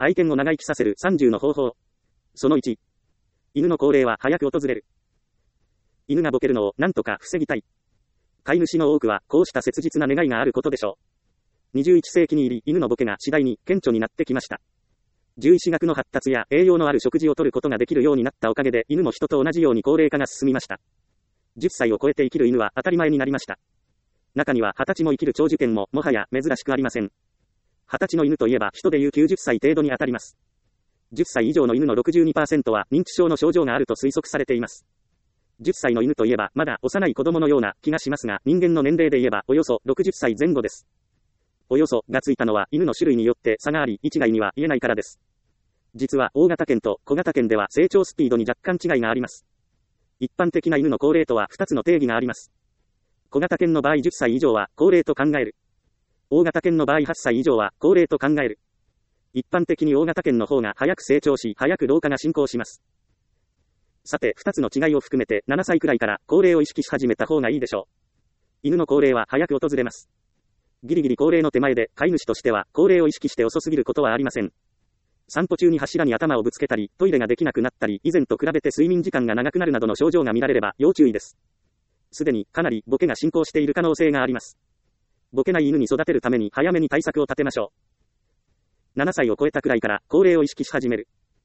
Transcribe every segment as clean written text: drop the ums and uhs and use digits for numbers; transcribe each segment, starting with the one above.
愛犬を長生きさせる30の方法。その1。犬の高齢は早く訪れる。犬がボケるのを何とか防ぎたい。飼い主の多くはこうした切実な願いがあることでしょう。21世紀に入り犬のボケが次第に顕著になってきました。獣医師学の発達や栄養のある食事をとることができるようになったおかげで犬も人と同じように高齢化が進みました。10歳を超えて生きる犬は当たり前になりました。中には20歳も生きる長寿犬ももはや珍しくありません。20歳の犬といえば人でいう90歳程度に当たります。10歳以上の犬の 62% は認知症の症状があると推測されています。10歳の犬といえばまだ幼い子供のような気がしますが、人間の年齢で言えばおよそ60歳前後です。およそがついたのは犬の種類によって差があり、一概には言えないからです。実は大型犬と小型犬では成長スピードに若干違いがあります。一般的な犬の高齢とは2つの定義があります。小型犬の場合10歳以上は高齢と考える。大型犬の場合8歳以上は高齢と考える。一般的に大型犬の方が早く成長し、早く老化が進行します。さて、2つの違いを含めて7歳くらいから高齢を意識し始めた方がいいでしょう。犬の高齢は早く訪れます。ギリギリ高齢の手前で飼い主としては高齢を意識して遅すぎることはありません。散歩中に柱に頭をぶつけたり、トイレができなくなったり、以前と比べて睡眠時間が長くなるなどの症状が見られれば要注意です。すでにかなりボケが進行している可能性があります。ボケない犬に育てるために早めに対策を立てましょう。7歳を超えたくらいから高齢を意識し始める。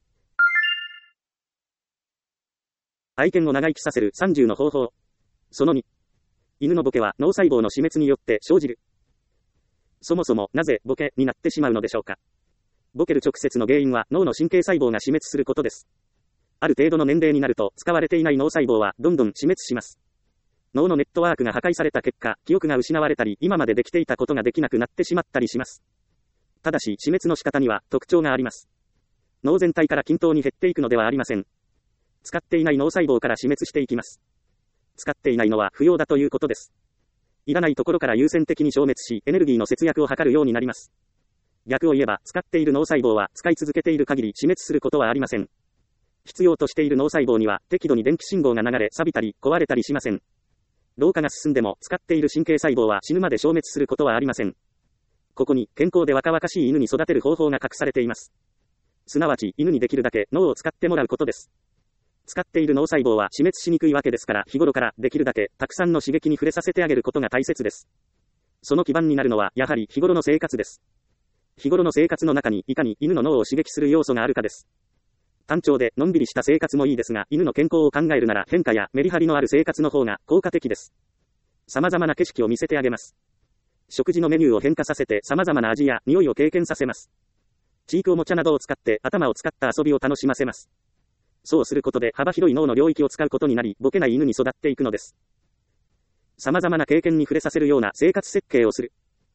愛犬を長生きさせる30の方法。その2。犬のボケは脳細胞の死滅によって生じる。そもそもなぜボケになってしまうのでしょうか。ボケる直接の原因は脳の神経細胞が死滅することです。ある程度の年齢になると使われていない脳細胞はどんどん死滅します。脳のネットワークが破壊された結果、記憶が失われたり、今までできていたことができなくなってしまったりします。ただし、死滅の仕方には特徴があります。脳全体から均等に減っていくのではありません。使っていない脳細胞から死滅していきます。使っていないのは不要だということです。いらないところから優先的に消滅し、エネルギーの節約を図るようになります。逆を言えば、使っている脳細胞は使い続けている限り死滅することはありません。必要としている脳細胞には適度に電気信号が流れ、錆びたり壊れたりしません。老化が進んでも使っている神経細胞は死ぬまで消滅することはありません。ここに健康で若々しい犬に育てる方法が隠されています。すなわち犬にできるだけ脳を使ってもらうことです。使っている脳細胞は死滅しにくいわけですから、日頃からできるだけたくさんの刺激に触れさせてあげることが大切です。その基盤になるのはやはり日頃の生活です。日頃の生活の中にいかに犬の脳を刺激する要素があるかです。単調でのんびりした生活もいいですが、犬の健康を考えるなら変化やメリハリのある生活の方が効果的です。様々な景色を見せてあげます。食事のメニューを変化させて様々な味や匂いを経験させます。チークおもちゃなどを使って頭を使った遊びを楽しませます。そうすることで幅広い脳の領域を使うことになり、ボケない犬に育っていくのです。様々な経験に触れさせるような生活設計をする。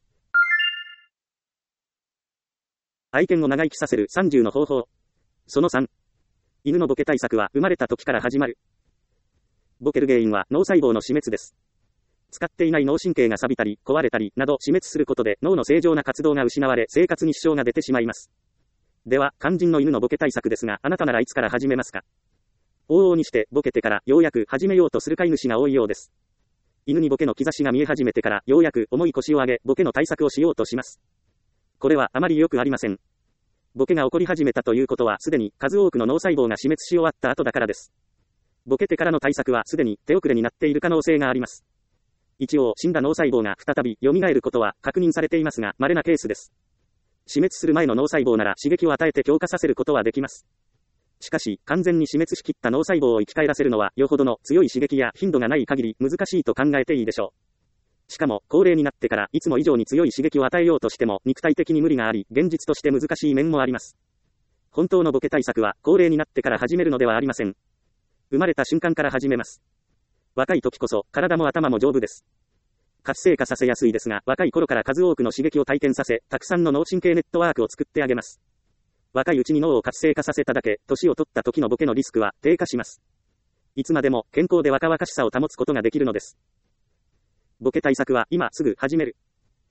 愛犬を長生きさせる30の方法。その3。犬のボケ対策は生まれた時から始まる。ボケる原因は脳細胞の死滅です。使っていない脳神経が錆びたり壊れたりなど死滅することで脳の正常な活動が失われ生活に支障が出てしまいます。では、肝心の犬のボケ対策ですが、あなたならいつから始めますか？往々にしてボケてからようやく始めようとする飼い主が多いようです。犬にボケの兆しが見え始めてからようやく重い腰を上げボケの対策をしようとします。これはあまり良くありません。ボケが起こり始めたということはすでに数多くの脳細胞が死滅し終わった後だからです。ボケてからの対策はすでに手遅れになっている可能性があります。一応死んだ脳細胞が再び蘇ることは確認されていますが、稀なケースです。死滅する前の脳細胞なら刺激を与えて強化させることはできます。しかし、完全に死滅しきった脳細胞を生き返らせるのはよほどの強い刺激や頻度がない限り難しいと考えていいでしょう。しかも、高齢になってからいつも以上に強い刺激を与えようとしても肉体的に無理があり、現実として難しい面もあります。本当のボケ対策は高齢になってから始めるのではありません。生まれた瞬間から始めます。若い時こそ体も頭も丈夫です。活性化させやすいですが、若い頃から数多くの刺激を体験させ、たくさんの脳神経ネットワークを作ってあげます。若いうちに脳を活性化させただけ、年を取った時のボケのリスクは低下します。いつまでも健康で若々しさを保つことができるのです。ボケ対策は今すぐ始める。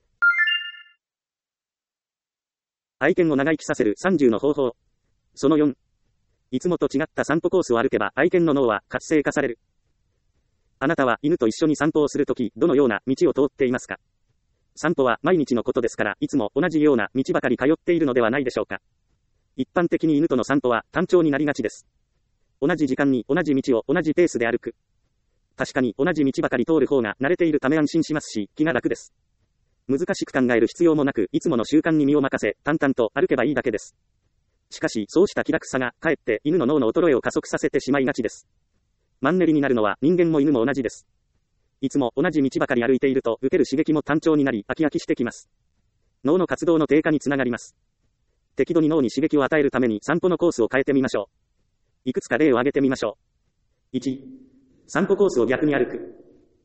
愛犬を長生きさせる30の方法。その4。いつもと違った散歩コースを歩けば愛犬の脳は活性化される。あなたは犬と一緒に散歩をするとき、どのような道を通っていますか？散歩は毎日のことですから、いつも同じような道ばかり通っているのではないでしょうか。 一般的に犬との散歩は単調になりがちです。同じ時間に同じ道を同じペースで歩く。確かに同じ道ばかり通る方が慣れているため安心しますし、気が楽です。難しく考える必要もなく、いつもの習慣に身を任せ、淡々と歩けばいいだけです。しかし、そうした気楽さが、かえって犬の脳の衰えを加速させてしまいがちです。マンネリになるのは人間も犬も同じです。いつも同じ道ばかり歩いていると、受ける刺激も単調になり、飽き飽きしてきます。脳の活動の低下につながります。適度に脳に刺激を与えるために散歩のコースを変えてみましょう。いくつか例を挙げてみましょう。1、散歩コースを逆に歩く。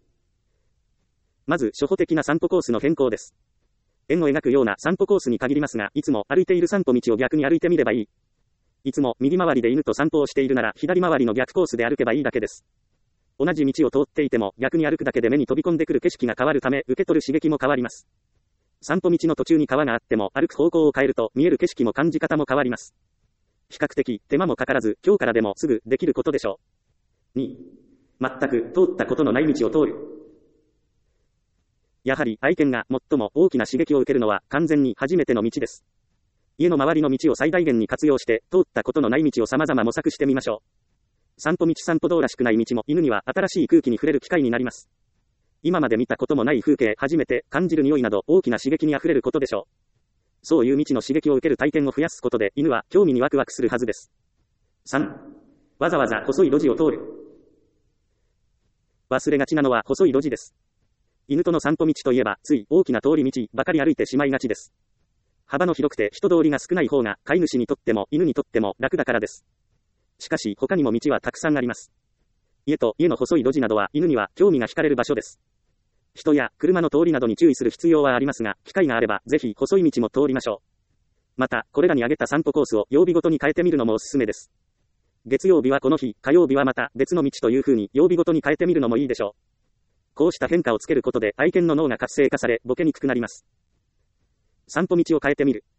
まず、初歩的な散歩コースの変更です。円を描くような散歩コースに限りますが、いつも歩いている散歩道を逆に歩いてみればいい。いつも右回りで犬と散歩をしているなら、左回りの逆コースで歩けばいいだけです。同じ道を通っていても、逆に歩くだけで目に飛び込んでくる景色が変わるため、受け取る刺激も変わります。散歩道の途中に川があっても、歩く方向を変えると、見える景色も感じ方も変わります。比較的、手間もかからず、今日からでもすぐできることでしょう。2、全く通ったことのない道を通る。やはり愛犬が最も大きな刺激を受けるのは完全に初めての道です。家の周りの道を最大限に活用して通ったことのない道を様々模索してみましょう。散歩道らしくない道も犬には新しい空気に触れる機会になります。今まで見たこともない風景、初めて感じる匂いなど大きな刺激に溢れることでしょう。そういう道の刺激を受ける体験を増やすことで犬は興味にワクワクするはずです。3、わざわざ細い路地を通る。忘れがちなのは細い路地です。犬との散歩道といえば、つい大きな通り道ばかり歩いてしまいがちです。幅の広くて人通りが少ない方が、飼い主にとっても犬にとっても楽だからです。しかし、他にも道はたくさんあります。家と家の細い路地などは犬には興味が惹かれる場所です。人や車の通りなどに注意する必要はありますが、機会があれば、ぜひ細い道も通りましょう。また、これらに挙げた散歩コースを曜日ごとに変えてみるのもおすすめです。月曜日はこの日、火曜日はまた別の道という風に曜日ごとに変えてみるのもいいでしょう。こうした変化をつけることで愛犬の脳が活性化され、ボケにくくなります。散歩道を変えてみる。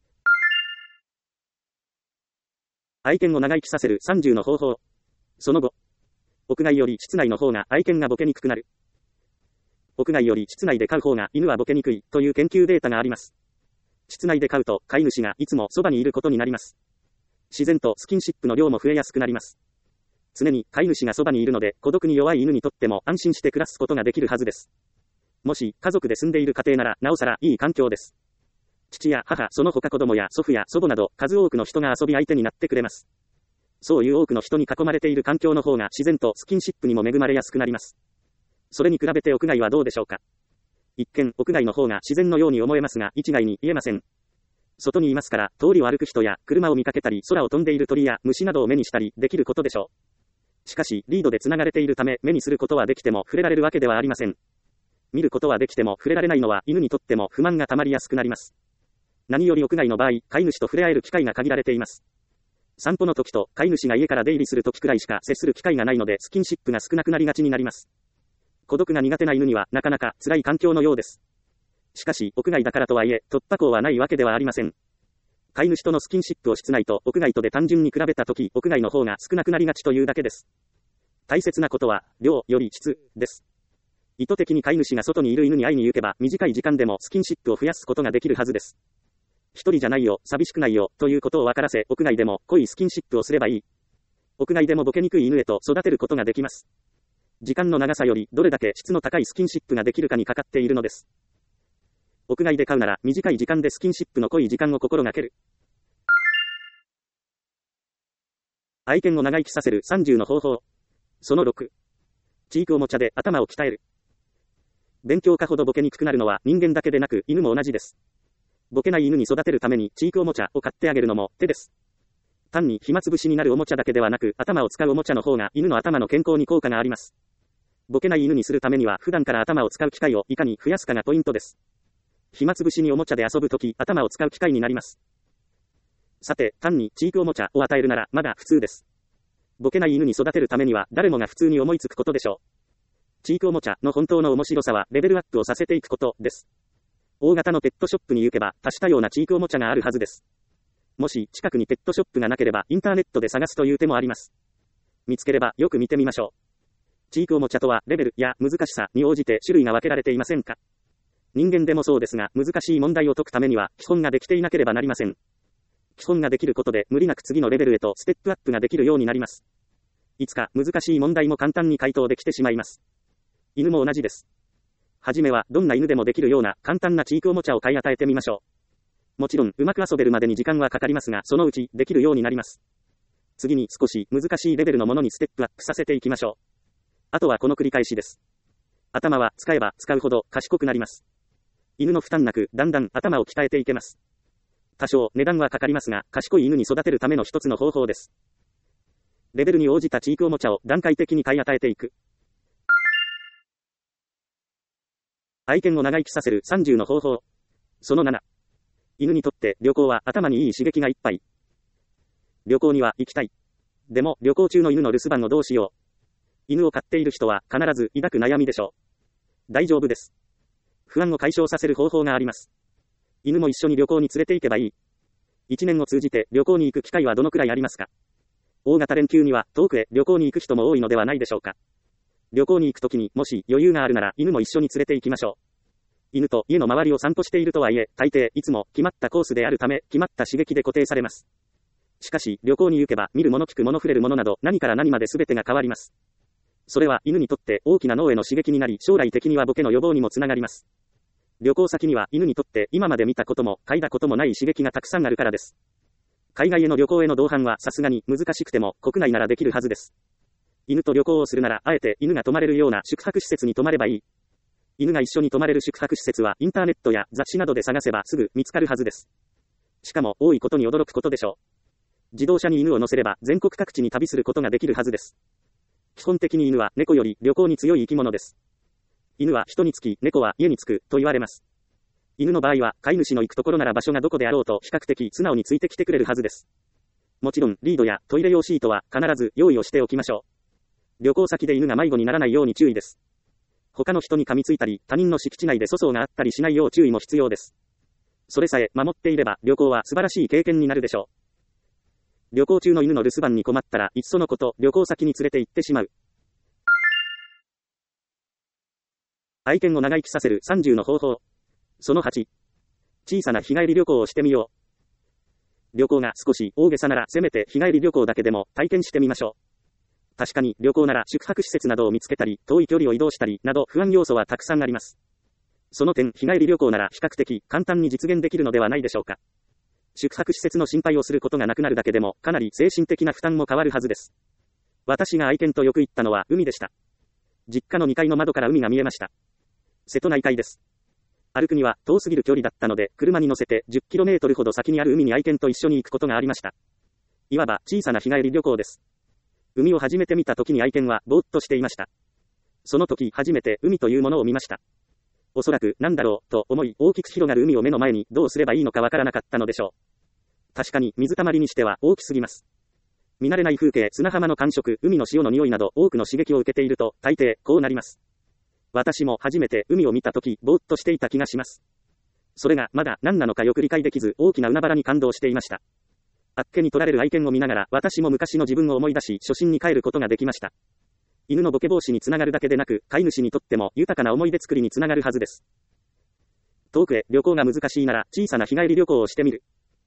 愛犬を長生きさせる30の方法。その後、屋外より室内の方が愛犬がボケにくくなる。屋外より室内で飼う方が犬はボケにくいという研究データがあります。室内で飼うと飼い主がいつもそばにいることになります。自然とスキンシップの量も増えやすくなります。常に飼い主がそばにいるので、孤独に弱い犬にとっても安心して暮らすことができるはずです。もし、家族で住んでいる家庭なら、なおさらいい環境です。父や母、その他子供や祖父や祖母など、数多くの人が遊び相手になってくれます。そういう多くの人に囲まれている環境の方が自然とスキンシップにも恵まれやすくなります。それに比べて屋外はどうでしょうか。一見、屋外の方が自然のように思えますが、一概に言えません。外にいますから、通りを歩く人や車を見かけたり、空を飛んでいる鳥や虫などを目にしたりできることでしょう。しかし、リードで繋がれているため、目にすることはできても触れられるわけではありません。見ることはできても触れられないのは犬にとっても不満が溜まりやすくなります。何より屋外の場合、飼い主と触れ合える機会が限られています。散歩の時と飼い主が家から出入りする時くらいしか接する機会がないので、スキンシップが少なくなりがちになります。孤独が苦手な犬にはなかなか辛い環境のようです。しかし、屋外だからとはいえ、突破口はないわけではありません。飼い主とのスキンシップを室内と屋外とで単純に比べたとき、屋外の方が少なくなりがちというだけです。大切なことは、量より質です。意図的に飼い主が外にいる犬に会いに行けば、短い時間でもスキンシップを増やすことができるはずです。一人じゃないよ、寂しくないよ、ということを分からせ、屋外でも濃いスキンシップをすればいい。屋外でもボケにくい犬へと育てることができます。時間の長さより、どれだけ質の高いスキンシップができるかにかかっているのです。屋外で飼うなら、短い時間でスキンシップの濃い時間を心がける。愛犬を長生きさせる30の方法。その6。知育おもちゃで頭を鍛える。勉強家ほどボケにくくなるのは人間だけでなく犬も同じです。ボケない犬に育てるために知育おもちゃを買ってあげるのも手です。単に暇つぶしになるおもちゃだけではなく、頭を使うおもちゃの方が犬の頭の健康に効果があります。ボケない犬にするためには普段から頭を使う機会をいかに増やすかがポイントです。暇つぶしにおもちゃで遊ぶとき、頭を使う機会になります。さて、単に知育おもちゃを与えるならまだ普通です。ボケない犬に育てるためには誰もが普通に思いつくことでしょう。知育おもちゃの本当の面白さはレベルアップをさせていくことです。大型のペットショップに行けば多種多様な知育おもちゃがあるはずです。もし近くにペットショップがなければインターネットで探すという手もあります。見つければよく見てみましょう。知育おもちゃとはレベルや難しさに応じて種類が分けられていませんか。人間でもそうですが、難しい問題を解くためには基本ができていなければなりません。 基本ができることで無理なく次のレベルへとステップアップができるようになります。いつか難しい問題も簡単に回答できてしまいます。犬も同じです。はじめはどんな犬でもできるような簡単な知育おもちゃを買い与えてみましょう。もちろんうまく遊べるまでに時間はかかりますが、そのうちできるようになります。次に少し難しいレベルのものにステップアップさせていきましょう。あとはこの繰り返しです。頭は使えば使うほど賢くなります。犬の負担なくだんだん頭を鍛えていけます。多少値段はかかりますが、賢い犬に育てるための一つの方法です。レベルに応じた知育おもちゃを段階的に買い与えていく。愛犬を長生きさせる30の方法。その7。犬にとって旅行は頭にいい刺激がいっぱい。旅行には行きたい。でも旅行中の犬の留守番をどうしよう。犬を飼っている人は必ず抱く悩みでしょう。大丈夫です。不安を解消させる方法があります。犬も一緒に旅行に連れて行けばいい。一年を通じて旅行に行く機会はどのくらいありますか？大型連休には遠くへ旅行に行く人も多いのではないでしょうか。旅行に行くときにもし余裕があるなら犬も一緒に連れて行きましょう。犬と家の周りを散歩しているとはいえ、大抵いつも決まったコースであるため、決まった刺激で固定されます。しかし旅行に行けば見るもの聞くもの触れるものなど何から何まで全てが変わります。それは犬にとって大きな脳への刺激になり、将来的にはボケの予防にもつながります。旅行先には犬にとって今まで見たことも嗅いだこともない刺激がたくさんあるからです。海外への旅行への同伴はさすがに難しくても国内ならできるはずです。犬と旅行をするならあえて犬が泊まれるような宿泊施設に泊まればいい。犬が一緒に泊まれる宿泊施設はインターネットや雑誌などで探せばすぐ見つかるはずです。しかも多いことに驚くことでしょう。自動車に犬を乗せれば全国各地に旅することができるはずです。基本的に犬は猫より旅行に強い生き物です。犬は人につき、猫は家につく、と言われます。犬の場合は、飼い主の行くところなら場所がどこであろうと比較的素直についてきてくれるはずです。もちろん、リードやトイレ用シートは必ず用意をしておきましょう。旅行先で犬が迷子にならないように注意です。他の人に噛みついたり、他人の敷地内で粗相があったりしないよう注意も必要です。それさえ守っていれば、旅行は素晴らしい経験になるでしょう。旅行中の犬の留守番に困ったらいっそのこと旅行先に連れて行ってしまう。愛犬を長生きさせる30の方法。その8。小さな日帰り旅行をしてみよう。旅行が少し大げさならせめて日帰り旅行だけでも体験してみましょう。確かに旅行なら宿泊施設などを見つけたり遠い距離を移動したりなど不安要素はたくさんあります。その点日帰り旅行なら比較的簡単に実現できるのではないでしょうか。宿泊施設の心配をすることがなくなるだけでもかなり精神的な負担も変わるはずです。私が愛犬とよく行ったのは海でした。実家の2階の窓から海が見えました。瀬戸内海です。歩くには遠すぎる距離だったので車に乗せて 10km ほど先にある海に愛犬と一緒に行くことがありました。いわば小さな日帰り旅行です。海を初めて見た時に愛犬はぼーっとしていました。その時初めて海というものを見ました。おそらくなんだろうと思い大きく広がる海を目の前にどうすればいいのかわからなかったのでしょう。確かに水たまりにしては大きすぎます。見慣れない風景、砂浜の感触、海の潮の匂いなど多くの刺激を受けていると大抵こうなります。私も初めて海を見た時ぼーっとしていた気がします。それがまだ何なのかよく理解できず大きな海原に感動していました。あっけに取られる愛犬を見ながら私も昔の自分を思い出し初心に帰ることができました。犬のボケ防止につながるだけでなく飼い主にとっても豊かな思い出作りにつながるはずです。遠くへ旅行が難しいなら小さな日帰り旅行をしてみる。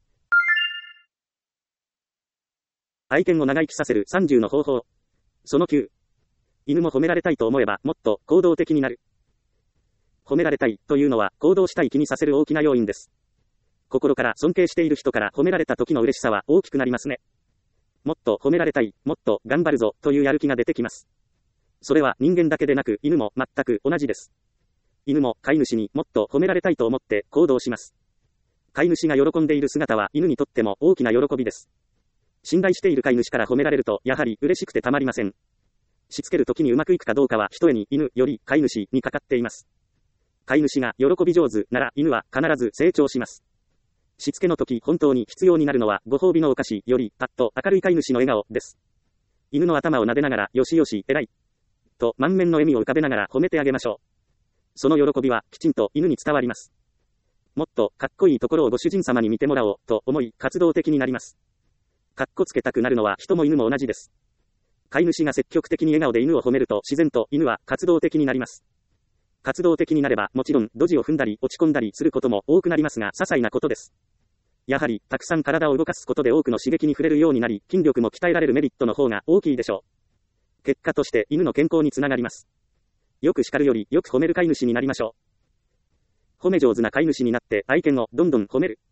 愛犬を長生きさせる30の方法。その9。犬も褒められたいと思えばもっと行動的になる。褒められたいというのは行動したい気にさせる大きな要因です。心から尊敬している人から褒められた時の嬉しさは大きくなりますね。もっと褒められたい、もっと頑張るぞというやる気が出てきます。それは人間だけでなく犬も全く同じです。犬も飼い主にもっと褒められたいと思って行動します。飼い主が喜んでいる姿は犬にとっても大きな喜びです。信頼している飼い主から褒められるとやはり嬉しくてたまりません。しつける時にうまくいくかどうかは一重に犬より飼い主にかかっています。飼い主が喜び上手なら犬は必ず成長します。しつけの時本当に必要になるのはご褒美のお菓子よりパッと明るい飼い主の笑顔です。犬の頭を撫でながらよしよし偉いと満面の笑みを浮かべながら褒めてあげましょう。その喜びはきちんと犬に伝わります。もっとかっこいいところをご主人様に見てもらおうと思い活動的になります。かっこつけたくなるのは人も犬も同じです。飼い主が積極的に笑顔で犬を褒めると自然と犬は活動的になります。活動的になればもちろんドジを踏んだり落ち込んだりすることも多くなりますが些細なことです。 やはり、たくさん体を動かすことで多くの刺激に触れるようになり、筋力も鍛えられるメリットの方が大きいでしょう。結果として、犬の健康につながります。よく叱るより、よく褒める飼い主になりましょう。褒め上手な飼い主になって、愛犬をどんどん褒める。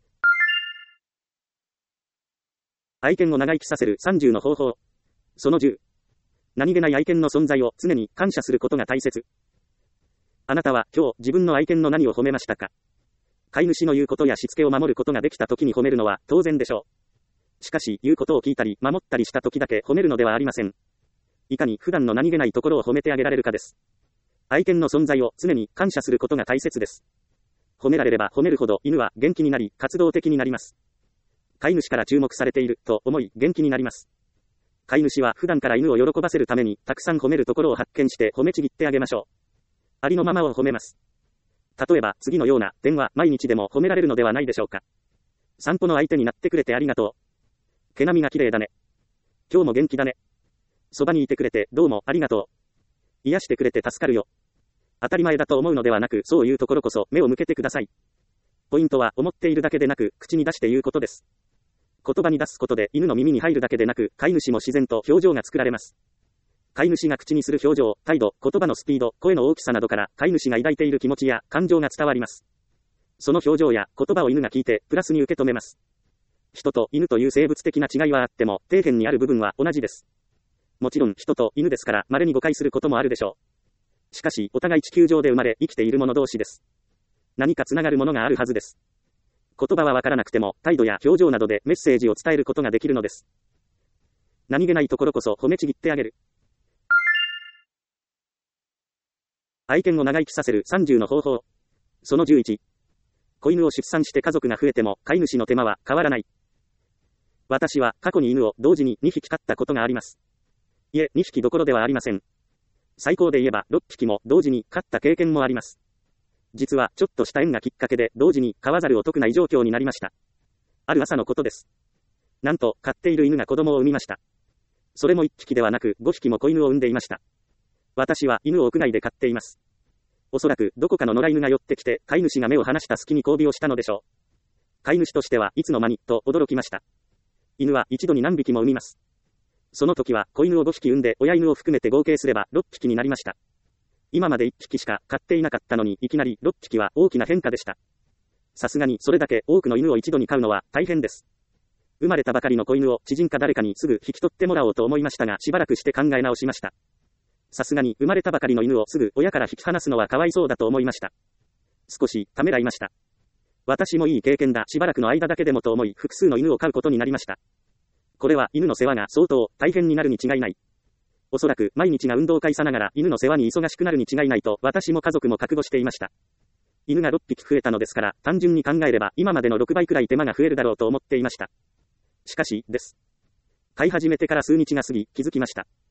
愛犬を長生きさせる30の方法。その10。何気ない愛犬の存在を常に感謝することが大切。あなたは今日自分の愛犬の何を褒めましたか？飼い主の言うことやしつけを守ることができた時に褒めるのは当然でしょう。しかし、言うことを聞いたり守ったりした時だけ褒めるのではありません。いかに普段の何気ないところを褒めてあげられるかです。愛犬の存在を常に感謝することが大切です。褒められれば褒めるほど犬は元気になり活動的になります。飼い主から注目されていると思い元気になります。飼い主は普段から犬を喜ばせるためにたくさん褒めるところを発見して褒めちぎってあげましょう。ありのままを褒めます。例えば次のような点は毎日でも褒められるのではないでしょうか。散歩の相手になってくれてありがとう。毛並みが綺麗だね。今日も元気だね。そばにいてくれてどうもありがとう。癒してくれて助かるよ。当たり前だと思うのではなく、そういうところこそ目を向けてください。ポイントは思っているだけでなく口に出して言うことです。言葉に出すことで犬の耳に入るだけでなく、飼い主も自然と表情が作られます。飼い主が口にする表情、態度、言葉のスピード、声の大きさなどから飼い主が抱いている気持ちや感情が伝わります。その表情や言葉を犬が聞いてプラスに受け止めます。人と犬という生物的な違いはあっても、底辺にある部分は同じです。もちろん人と犬ですから稀に誤解することもあるでしょう。しかしお互い地球上で生まれ生きている者同士です。何かつながるものがあるはずです。言葉はわからなくても態度や表情などでメッセージを伝えることができるのです。何気ないところこそ褒めちぎってあげる。愛犬を長生きさせる30の方法。その11。子犬を出産して家族が増えても飼い主の手間は変わらない。私は過去に犬を同時に2匹飼ったことがあります。いえ、2匹どころではありません。最高で言えば6匹も同時に飼った経験もあります。実はちょっとした縁がきっかけで同時に飼わざるを得ない状況になりました。ある朝のことです。なんと飼っている犬が子供を産みました。それも1匹ではなく5匹も子犬を産んでいました。私は犬を屋内で飼っています。おそらくどこかの野良犬が寄ってきて飼い主が目を離した隙に交尾をしたのでしょう。飼い主としてはいつの間にと驚きました。犬は一度に何匹も産みます。その時は子犬を5匹産んで親犬を含めて合計すれば6匹になりました。今まで1匹しか飼っていなかったのにいきなり6匹は大きな変化でした。さすがにそれだけ多くの犬を一度に飼うのは大変です。生まれたばかりの子犬を知人か誰かにすぐ引き取ってもらおうと思いましたがしばらくして考え直しました。さすがに生まれたばかりの犬をすぐ親から引き離すのはかわいそうだと思いました。少しためらいました。私もいい経験だ、しばらくの間だけでもと思い複数の犬を飼うことになりました。これは犬の世話が相当大変になるに違いない。おそらく毎日が運動会さながら犬の世話に忙しくなるに違いないと私も家族も覚悟していました。犬が6匹増えたのですから単純に考えれば今までの6倍くらい手間が増えるだろうと思っていました。しかしです。飼い始めてから数日が過ぎ気づきました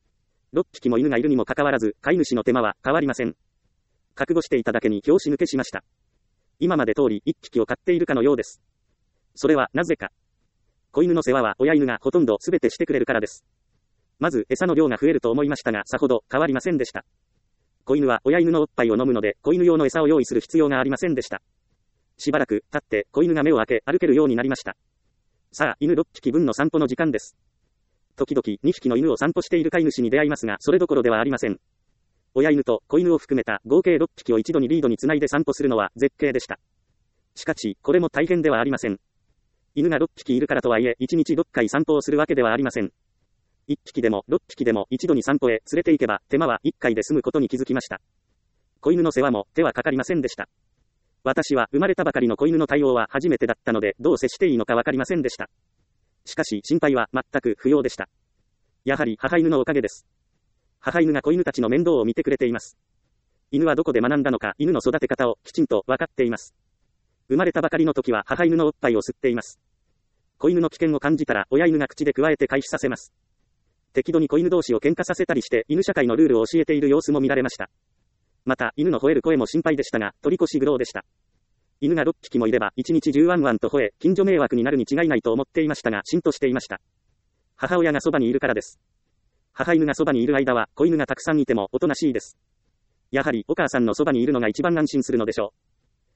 。6匹も犬がいるにもかかわらず飼い主の手間は変わりません。覚悟していただけに拍子抜けしました。今まで通り1匹を飼っているかのようです。それはなぜか。子犬の世話は親犬がほとんど全てしてくれるからです。まず餌の量が増えると思いましたがさほど変わりませんでした。子犬は親犬のおっぱいを飲むので子犬用の餌を用意する必要がありませんでした。しばらく経って子犬が目を開け歩けるようになりました。さあ犬6匹分の散歩の時間です。時々2匹の犬を散歩している飼い主に出会いますがそれどころではありません。親犬と子犬を含めた合計6匹を一度にリードにつないで散歩するのは絶景でした。しかしこれも大変ではありません。犬が6匹いるからとはいえ1日6回散歩をするわけではありません。1匹でも6匹でも一度に散歩へ連れて行けば手間は1回で済むことに気づきました。子犬の世話も手はかかりませんでした。私は生まれたばかりの子犬の対応は初めてだったのでどう接していいのかわかりませんでした。しかし心配は全く不要でした。やはり母犬のおかげです。母犬が子犬たちの面倒を見てくれています。犬はどこで学んだのか犬の育て方をきちんと分かっています。生まれたばかりの時は母犬のおっぱいを吸っています。子犬の危険を感じたら親犬が口でくわえて回避させます。適度に子犬同士を喧嘩させたりして犬社会のルールを教えている様子も見られました。また犬の吠える声も心配でしたが取り越し苦労でした。犬が6匹もいれば1日10ワンワンと吠え近所迷惑になるに違いないと思っていましたが浸透していました。母親がそばにいるからです。母犬がそばにいる間は子犬がたくさんいてもおとなしいです。やはりお母さんのそばにいるのが一番安心するのでしょう。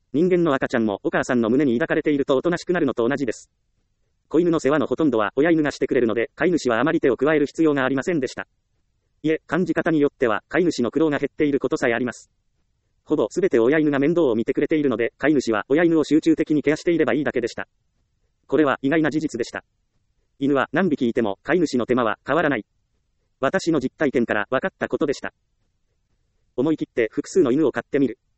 人間の赤ちゃんもお母さんの胸に抱かれているとおとなしくなるのと同じです。子犬の世話のほとんどは親犬がしてくれるので、飼い主はあまり手を加える必要がありませんでした。いえ、感じ方によっては飼い主の苦労が減っていることさえあります。ほぼすべて親犬が面倒を見てくれているので、飼い主は親犬を集中的にケアしていればいいだけでした。これは意外な事実でした。犬は何匹いても飼い主の手間は変わらない。私の実体験から分かったことでした。思い切って複数の犬を飼ってみる。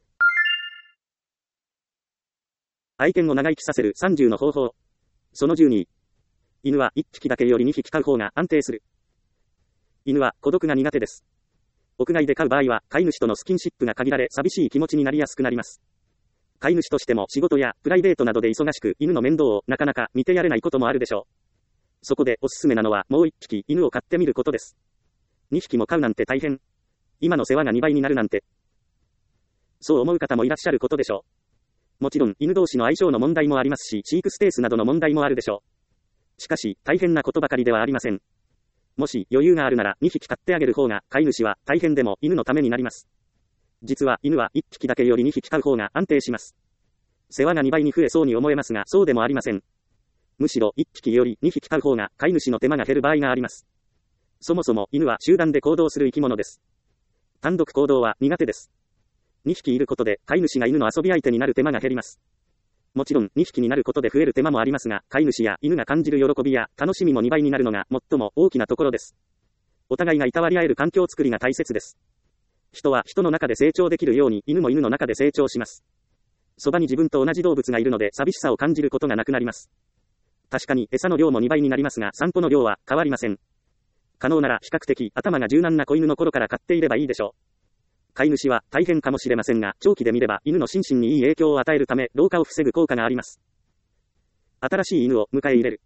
愛犬を長生きさせる30の方法。その12。犬は1匹だけより2匹飼う方が安定する。犬は孤独が苦手です。屋外で飼う場合は、飼い主とのスキンシップが限られ寂しい気持ちになりやすくなります。飼い主としても仕事やプライベートなどで忙しく犬の面倒をなかなか見てやれないこともあるでしょう。そこでおすすめなのはもう1匹犬を飼ってみることです。2匹も飼うなんて大変。今の世話が2倍になるなんて。そう思う方もいらっしゃることでしょう。もちろん犬同士の相性の問題もありますし、飼育スペースなどの問題もあるでしょう。しかし、大変なことばかりではありません。もし余裕があるなら2匹飼ってあげる方が飼い主は大変でも犬のためになります。実は犬は1匹だけより2匹飼う方が安定します。世話が2倍に増えそうに思えますが、そうでもありません。むしろ1匹より2匹飼う方が飼い主の手間が減る場合があります。そもそも犬は集団で行動する生き物です。単独行動は苦手です。2匹いることで飼い主が犬の遊び相手になる手間が減ります。もちろん2匹になることで増える手間もありますが、飼い主や犬が感じる喜びや楽しみも2倍になるのが最も大きなところです。お互いがいたわり合える環境づくりが大切です。人は人の中で成長できるように犬も犬の中で成長します。そばに自分と同じ動物がいるので寂しさを感じることがなくなります。確かに餌の量も2倍になりますが、散歩の量は変わりません。可能なら比較的頭が柔軟な子犬の頃から飼っていればいいでしょう。飼い主は大変かもしれませんが、長期で見れば犬の心身にいい影響を与えるため、老化を防ぐ効果があります。新しい犬を迎え入れる。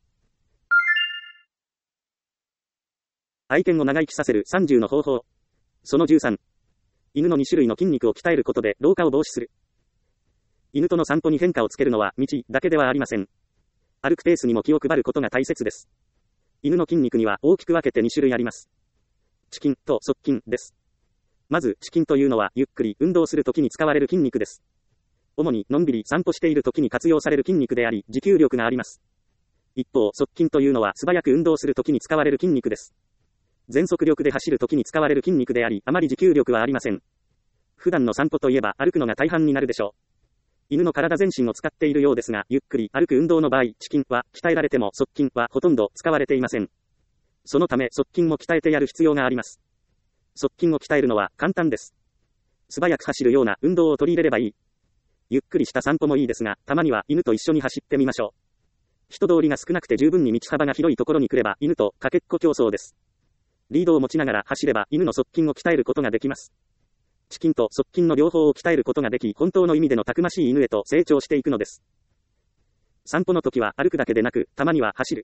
愛犬を長生きさせる30の方法。その13。犬の2種類の筋肉を鍛えることで老化を防止する。犬との散歩に変化をつけるのは道だけではありません。歩くペースにも気を配ることが大切です。犬の筋肉には大きく分けて2種類あります。遅筋と速筋です。まず、遅筋というのは、ゆっくり運動するときに使われる筋肉です。主に、のんびり散歩しているときに活用される筋肉であり、持久力があります。一方、速筋というのは、素早く運動するときに使われる筋肉です。全速力で走るときに使われる筋肉であり、あまり持久力はありません。普段の散歩といえば、歩くのが大半になるでしょう。犬の体全身を使っているようですが、ゆっくり歩く運動の場合、遅筋は鍛えられても速筋はほとんど使われていません。そのため、速筋も鍛えてやる必要があります。速筋を鍛えるのは簡単です。素早く走るような運動を取り入れればいい。ゆっくりした散歩もいいですが、たまには犬と一緒に走ってみましょう。人通りが少なくて十分に道幅が広いところに来れば犬とかけっこ競争です。リードを持ちながら走れば犬の速筋を鍛えることができます。遅筋と速筋の両方を鍛えることができ、本当の意味でのたくましい犬へと成長していくのです。散歩の時は歩くだけでなく、たまには走る。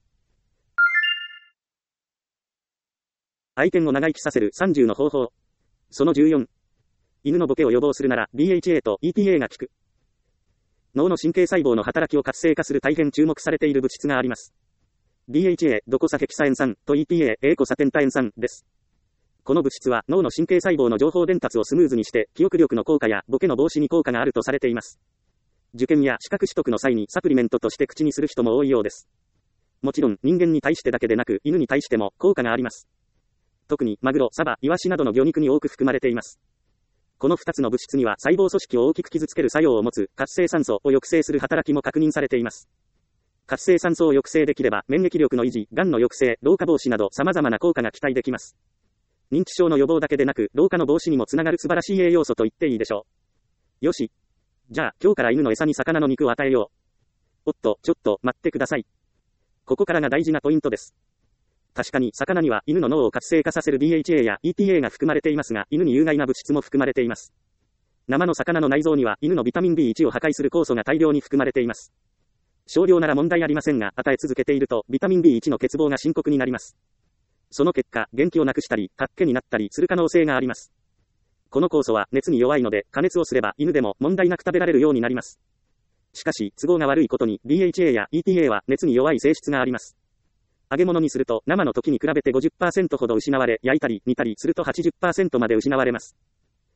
愛犬を長生きさせる30の方法。その14。犬のボケを予防するなら DHA と EPA が効く。脳の神経細胞の働きを活性化する大変注目されている物質があります。DHA、ドコサヘキサエン酸と EPA、エーコサペンタエン酸です。この物質は脳の神経細胞の情報伝達をスムーズにして、記憶力の効果やボケの防止に効果があるとされています。受験や資格取得の際にサプリメントとして口にする人も多いようです。もちろん人間に対してだけでなく犬に対しても効果があります。特にマグロ、サバ、イワシなどの魚肉に多く含まれています。この2つの物質には細胞組織を大きく傷つける作用を持つ活性酸素を抑制する働きも確認されています。活性酸素を抑制できれば免疫力の維持、がんの抑制、老化防止など様々な効果が期待できます。認知症の予防だけでなく老化の防止にもつながる素晴らしい栄養素と言っていいでしょう。よし。じゃあ今日から犬の餌に魚の肉を与えよう。おっと、ちょっと待ってください。ここからが大事なポイントです。確かに魚には犬の脳を活性化させる DHA や EPA が含まれていますが、犬に有害な物質も含まれています。生の魚の内臓には犬のビタミン B1 を破壊する酵素が大量に含まれています。少量なら問題ありませんが、与え続けているとビタミン B1 の欠乏が深刻になります。その結果、元気をなくしたり、たっけになったりする可能性があります。この酵素は熱に弱いので、加熱をすれば犬でも問題なく食べられるようになります。しかし、都合が悪いことに DHA や EPA は熱に弱い性質があります。揚げ物にすると生の時に比べて 50% ほど失われ、焼いたり煮たりすると 80% まで失われます。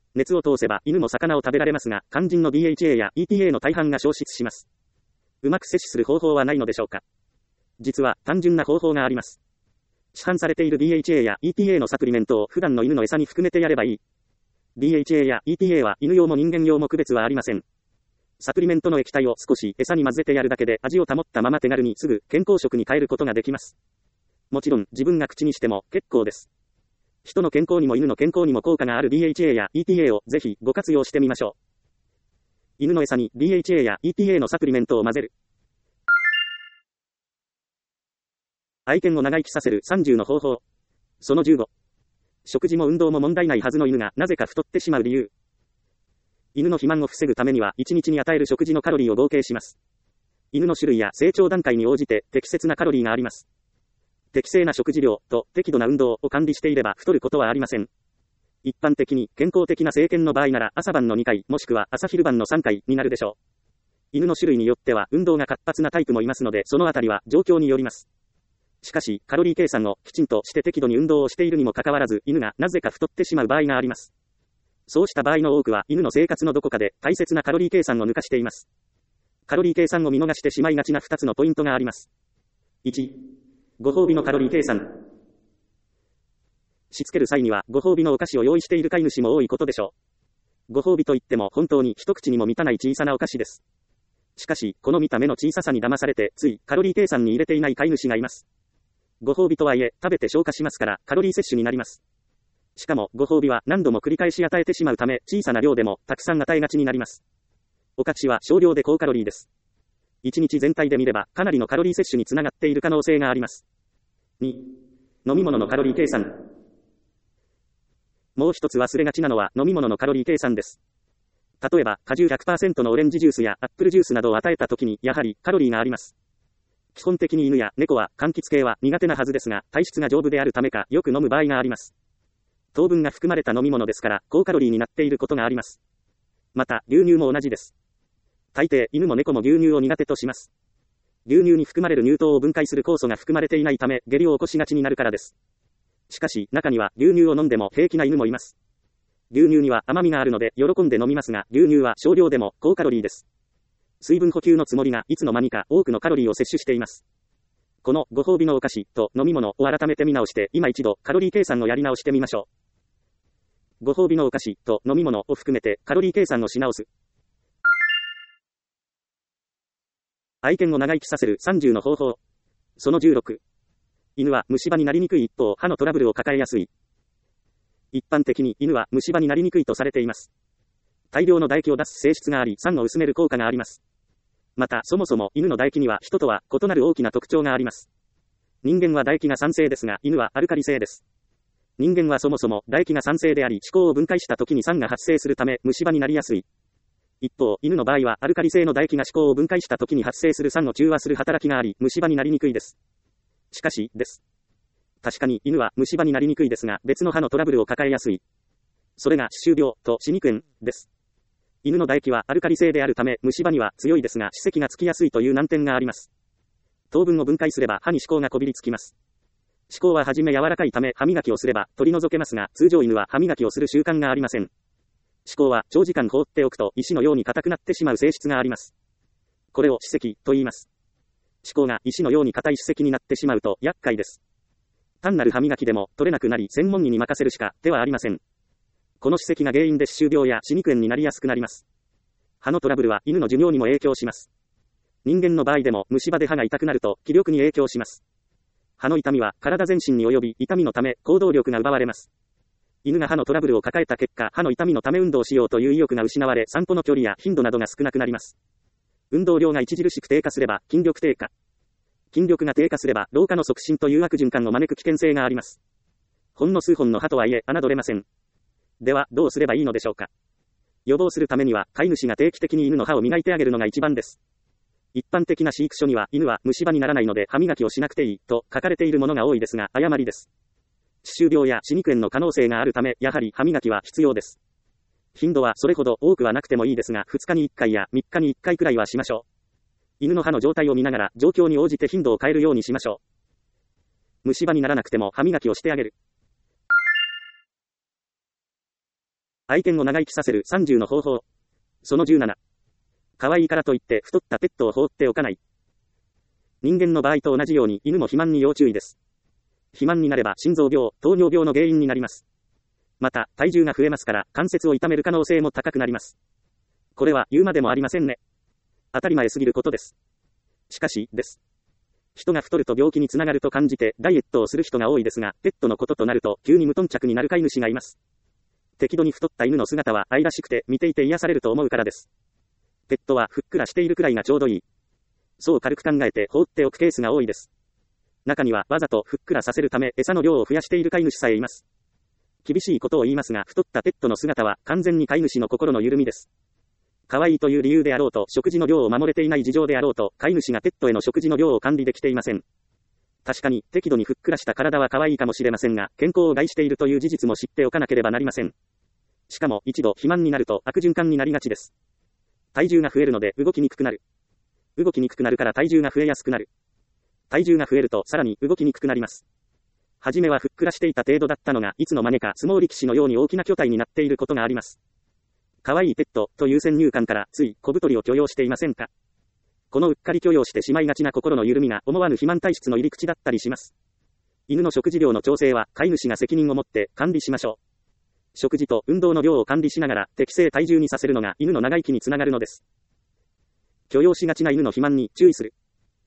熱を通せば犬も魚を食べられますが、肝心の DHA や EPA の大半が消失します。うまく摂取する方法はないのでしょうか。実は単純な方法があります。市販されている DHA や EPA のサプリメントを普段の犬の餌に含めてやればいい。DHA や EPA は犬用も人間用も区別はありません。サプリメントの液体を少し餌に混ぜてやるだけで味を保ったまま手軽にすぐ健康食に変えることができます。もちろん自分が口にしても結構です。人の健康にも犬の健康にも効果がある DHA や EPA をぜひご活用してみましょう。犬の餌に DHA や EPA のサプリメントを混ぜる。愛犬を長生きさせる30の方法。その15。食事も運動も問題ないはずの犬がなぜか太ってしまう理由。犬の肥満を防ぐためには1日に与える食事のカロリーを合計します。犬の種類や成長段階に応じて適切なカロリーがあります。適正な食事量と適度な運動を管理していれば太ることはありません。一般的に健康的な成犬の場合なら朝晩の2回もしくは朝昼晩の3回になるでしょう。犬の種類によっては運動が活発なタイプもいますのでそのあたりは状況によります。しかしカロリー計算をきちんとして適度に運動をしているにもかかわらず犬がなぜか太ってしまう場合があります。そうした場合の多くは犬の生活のどこかで大切なカロリー計算を抜かしています。カロリー計算を見逃してしまいがちな2つのポイントがあります。1、ご褒美のカロリー計算。しつける際にはご褒美のお菓子を用意している飼い主も多いことでしょう。ご褒美といっても本当に一口にも満たない小さなお菓子です。しかしこの見た目の小ささに騙されてついカロリー計算に入れていない飼い主がいます。ご褒美とはいえ食べて消化しますからカロリー摂取になります。しかもご褒美は何度も繰り返し与えてしまうため小さな量でもたくさん与えがちになります。お菓子は少量で高カロリーです。1日全体で見ればかなりのカロリー摂取につながっている可能性があります。2、飲み物のカロリー計算。もう一つ忘れがちなのは飲み物のカロリー計算です。例えば果汁 100% のオレンジジュースやアップルジュースなどを与えた時にやはりカロリーがあります。基本的に犬や猫は柑橘系は苦手なはずですが体質が丈夫であるためかよく飲む場合があります。糖分が含まれた飲み物ですから高カロリーになっていることがあります。また牛乳も同じです。大抵犬も猫も牛乳を苦手とします。牛乳に含まれる乳糖を分解する酵素が含まれていないため下痢を起こしがちになるからです。しかし中には牛乳を飲んでも平気な犬もいます。牛乳には甘みがあるので喜んで飲みますが牛乳は少量でも高カロリーです。水分補給のつもりがいつの間にか多くのカロリーを摂取しています。このご褒美のお菓子と飲み物を改めて見直して今一度カロリー計算をやり直してみましょう。ご褒美のお菓子と飲み物を含めてカロリー計算をし直す。愛犬を長生きさせる30の方法。その16。犬は虫歯になりにくい一方歯のトラブルを抱えやすい。一般的に犬は虫歯になりにくいとされています。大量の唾液を出す性質があり酸を薄める効果があります。またそもそも犬の唾液には人とは異なる大きな特徴があります。人間は唾液が酸性ですが犬はアルカリ性です。人間はそもそも唾液が酸性であり歯垢を分解した時に酸が発生するため虫歯になりやすい。一方犬の場合はアルカリ性の唾液が歯垢を分解した時に発生する酸を中和する働きがあり虫歯になりにくいです。しかしです。確かに犬は虫歯になりにくいですが別の歯のトラブルを抱えやすい。それが歯周病と歯肉炎です。犬の唾液はアルカリ性であるため虫歯には強いですが歯石がつきやすいという難点があります。糖分を分解すれば歯に歯垢がこびりつきます。歯垢ははじめ柔らかいため歯磨きをすれば取り除けますが通常犬は歯磨きをする習慣がありません。歯垢は長時間放っておくと石のように硬くなってしまう性質があります。これを歯石と言います。歯垢が石のように硬い歯石になってしまうと厄介です。単なる歯磨きでも取れなくなり専門医に任せるしか手はありません。この歯石が原因で歯周病や歯肉炎になりやすくなります。歯のトラブルは犬の寿命にも影響します。人間の場合でも虫歯で歯が痛くなると気力に影響します。歯の痛みは体全身に及び痛みのため行動力が奪われます。犬が歯のトラブルを抱えた結果歯の痛みのため運動しようという意欲が失われ散歩の距離や頻度などが少なくなります。運動量が著しく低下すれば筋力低下。筋力が低下すれば老化の促進という悪循環を招く危険性があります。ほんの数本の歯とはいえ侮れません。ではどうすればいいのでしょうか。予防するためには飼い主が定期的に犬の歯を磨いてあげるのが一番です。一般的な飼育書には犬は虫歯にならないので歯磨きをしなくていいと書かれているものが多いですが誤りです。歯周病や歯肉炎の可能性があるためやはり歯磨きは必要です。頻度はそれほど多くはなくてもいいですが2日に1回や3日に1回くらいはしましょう。犬の歯の状態を見ながら状況に応じて頻度を変えるようにしましょう。虫歯にならなくても歯磨きをしてあげる。 愛犬を長生きさせる30の方法。その17。可愛いからといって太ったペットを放っておかない。人間の場合と同じように犬も肥満に要注意です。肥満になれば心臓病、糖尿病の原因になります。また、体重が増えますから関節を痛める可能性も高くなります。これは言うまでもありませんね。当たり前すぎることです。しかし、です。人が太ると病気につながると感じてダイエットをする人が多いですが、ペットのこととなると急に無頓着になる飼い主がいます。適度に太った犬の姿は愛らしくて見ていて癒されると思うからです。ペットはふっくらしているくらいがちょうどいい。そう軽く考えて放っておくケースが多いです。中にはわざとふっくらさせるため餌の量を増やしている飼い主さえいます。厳しいことを言いますが、太ったペットの姿は完全に飼い主の心の緩みです。可愛いという理由であろうと、食事の量を守れていない事情であろうと、飼い主がペットへの食事の量を管理できていません。確かに適度にふっくらした体は可愛いかもしれませんが、健康を害しているという事実も知っておかなければなりません。しかも一度肥満になると悪循環になりがちです。体重が増えるので動きにくくなる。動きにくくなるから体重が増えやすくなる。体重が増えるとさらに動きにくくなります。はじめはふっくらしていた程度だったのが、いつの間にか相撲力士のように大きな巨体になっていることがあります。可愛いペットという先入観からつい小太りを許容していませんか？このうっかり許容してしまいがちな心の緩みが思わぬ肥満体質の入り口だったりします。犬の食事量の調整は飼い主が責任を持って管理しましょう。食事と運動の量を管理しながら適正体重にさせるのが犬の長生きにつながるのです。許容しがちな犬の肥満に注意する。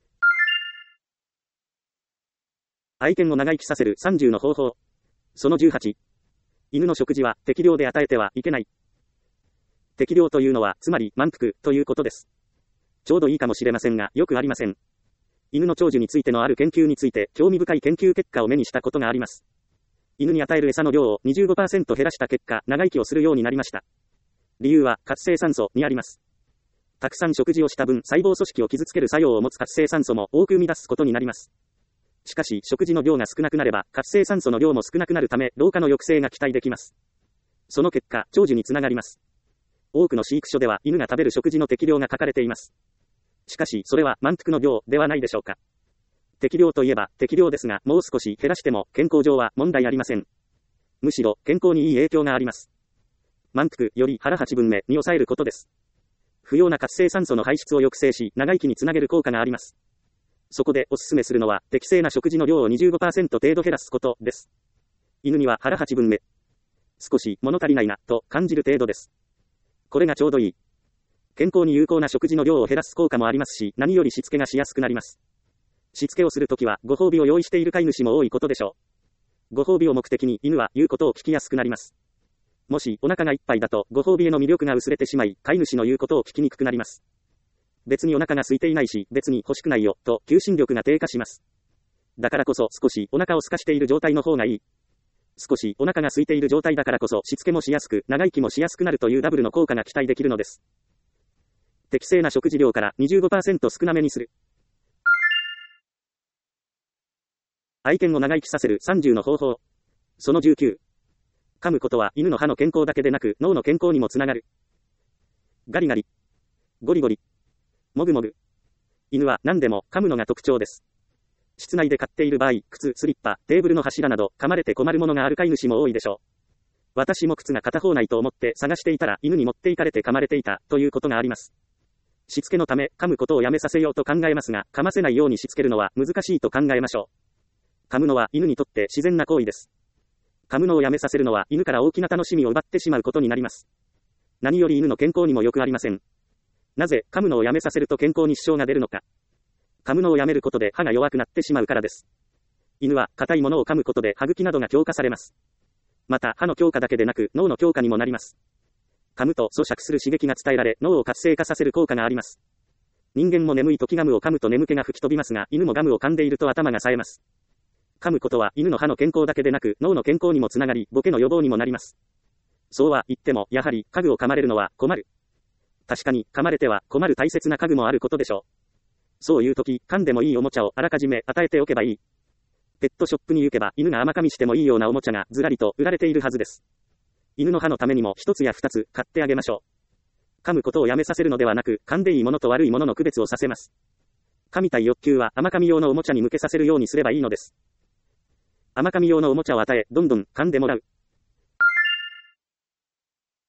愛犬を長生きさせる30の方法。その18。犬の食事は適量で与えてはいけない。適量というのはつまり満腹ということです。ちょうどいいかもしれませんが、よくありません。犬の長寿についてのある研究について興味深い研究結果を目にしたことがあります。犬に与える餌の量を 25% 減らした結果、長生きをするようになりました。理由は活性酸素にあります。たくさん食事をした分、細胞組織を傷つける作用を持つ活性酸素も多く生み出すことになります。しかし、食事の量が少なくなれば、活性酸素の量も少なくなるため、老化の抑制が期待できます。その結果、長寿につながります。多くの飼育所では、犬が食べる食事の適量が書かれています。しかし、それは満腹の量ではないでしょうか。適量といえば、適量ですが、もう少し減らしても、健康上は問題ありません。むしろ、健康にいい影響があります。満腹より腹8分目に抑えることです。不要な活性酸素の排出を抑制し、長生きにつなげる効果があります。そこでおすすめするのは、適正な食事の量を 25% 程度減らすことです。犬には腹8分目。少し物足りないな、と感じる程度です。これがちょうどいい。健康に有効な食事の量を減らす効果もありますし、何よりしつけがしやすくなります。しつけをするときは、ご褒美を用意している飼い主も多いことでしょう。ご褒美を目的に犬は言うことを聞きやすくなります。もしお腹がいっぱいだと、ご褒美への魅力が薄れてしまい、飼い主の言うことを聞きにくくなります。別にお腹が空いていないし、別に欲しくないよ、と求心力が低下します。だからこそ少しお腹を空かしている状態の方がいい。少しお腹が空いている状態だからこそしつけもしやすく、長生きもしやすくなるというダブルの効果が期待できるのです。適正な食事量から 25% 少なめにする。愛犬を長生きさせる30の方法。その19。噛むことは犬の歯の健康だけでなく脳の健康にもつながる。ガリガリ。ゴリゴリ。もぐもぐ。犬は何でも噛むのが特徴です。室内で飼っている場合、靴、スリッパ、テーブルの柱など噛まれて困るものがある飼い主も多いでしょう。私も靴が片方ないと思って探していたら犬に持っていかれて噛まれていたということがあります。しつけのため噛むことをやめさせようと考えますが、噛ませないようにしつけるのは難しいと考えましょう。噛むのは犬にとって自然な行為です。噛むのをやめさせるのは犬から大きな楽しみを奪ってしまうことになります。何より犬の健康にもよくありません。なぜ噛むのをやめさせると健康に支障が出るのか。噛むのをやめることで歯が弱くなってしまうからです。犬は硬いものを噛むことで歯茎などが強化されます。また歯の強化だけでなく脳の強化にもなります。噛むと咀嚼する刺激が伝えられ脳を活性化させる効果があります。人間も眠い時ガムを噛むと眠気が吹き飛びますが、犬もガムを噛んでいると頭が冴えます。噛むことは犬の歯の健康だけでなく脳の健康にもつながり、ボケの予防にもなります。そうは言ってもやはり家具を噛まれるのは困る。確かに噛まれては困る大切な家具もあることでしょう。そういう時、噛んでもいいおもちゃをあらかじめ与えておけばいい。ペットショップに行けば犬が甘噛みしてもいいようなおもちゃがずらりと売られているはずです。犬の歯のためにも一つや二つ買ってあげましょう。噛むことをやめさせるのではなく、噛んでいいものと悪いものの区別をさせます。噛みたい欲求は甘噛み用のおもちゃに向けさせるようにすればいいのです。甘噛み用のおもちゃを与え、どんどん噛んでもらう。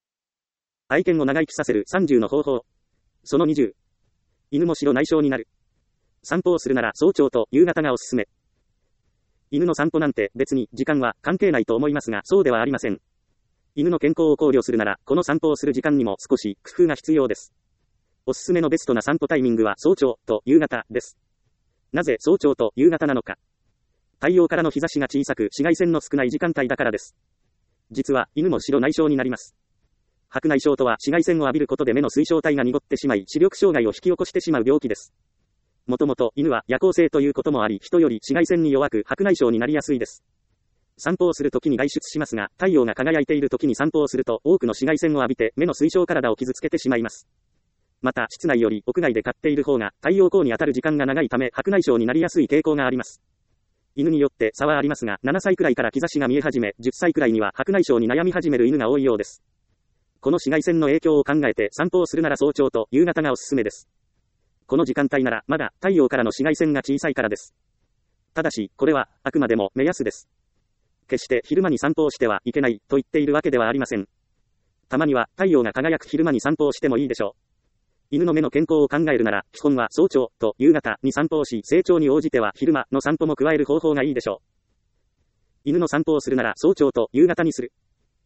愛犬を長生きさせる30の方法。その20。犬も白内障になる。散歩をするなら早朝と夕方がおすすめ。犬の散歩なんて別に時間は関係ないと思いますが、そうではありません。犬の健康を考慮するなら、この散歩をする時間にも少し工夫が必要です。おすすめのベストな散歩タイミングは早朝と夕方です。なぜ早朝と夕方なのか。太陽からの日差しが小さく紫外線の少ない時間帯だからです。実は犬も白内障になります。白内障とは紫外線を浴びることで目の水晶体が濁ってしまい視力障害を引き起こしてしまう病気です。もともと犬は夜行性ということもあり、人より紫外線に弱く白内障になりやすいです。散歩をするときに外出しますが、太陽が輝いているときに散歩をすると多くの紫外線を浴びて目の水晶体を傷つけてしまいます。また、室内より屋外で飼っている方が太陽光に当たる時間が長いため白内障になりやすい傾向があります。犬によって差はありますが、7歳くらいから兆しが見え始め、10歳くらいには白内障に悩み始める犬が多いようです。この紫外線の影響を考えて散歩をするなら早朝と夕方がおすすめです。この時間帯ならまだ太陽からの紫外線が小さいからです。ただし、これはあくまでも目安です。決して昼間に散歩をしてはいけないと言っているわけではありません。たまには太陽が輝く昼間に散歩をしてもいいでしょう。犬の目の健康を考えるなら、基本は早朝と夕方に散歩をし、成長に応じては昼間の散歩も加える方法がいいでしょう。犬の散歩をするなら早朝と夕方にする。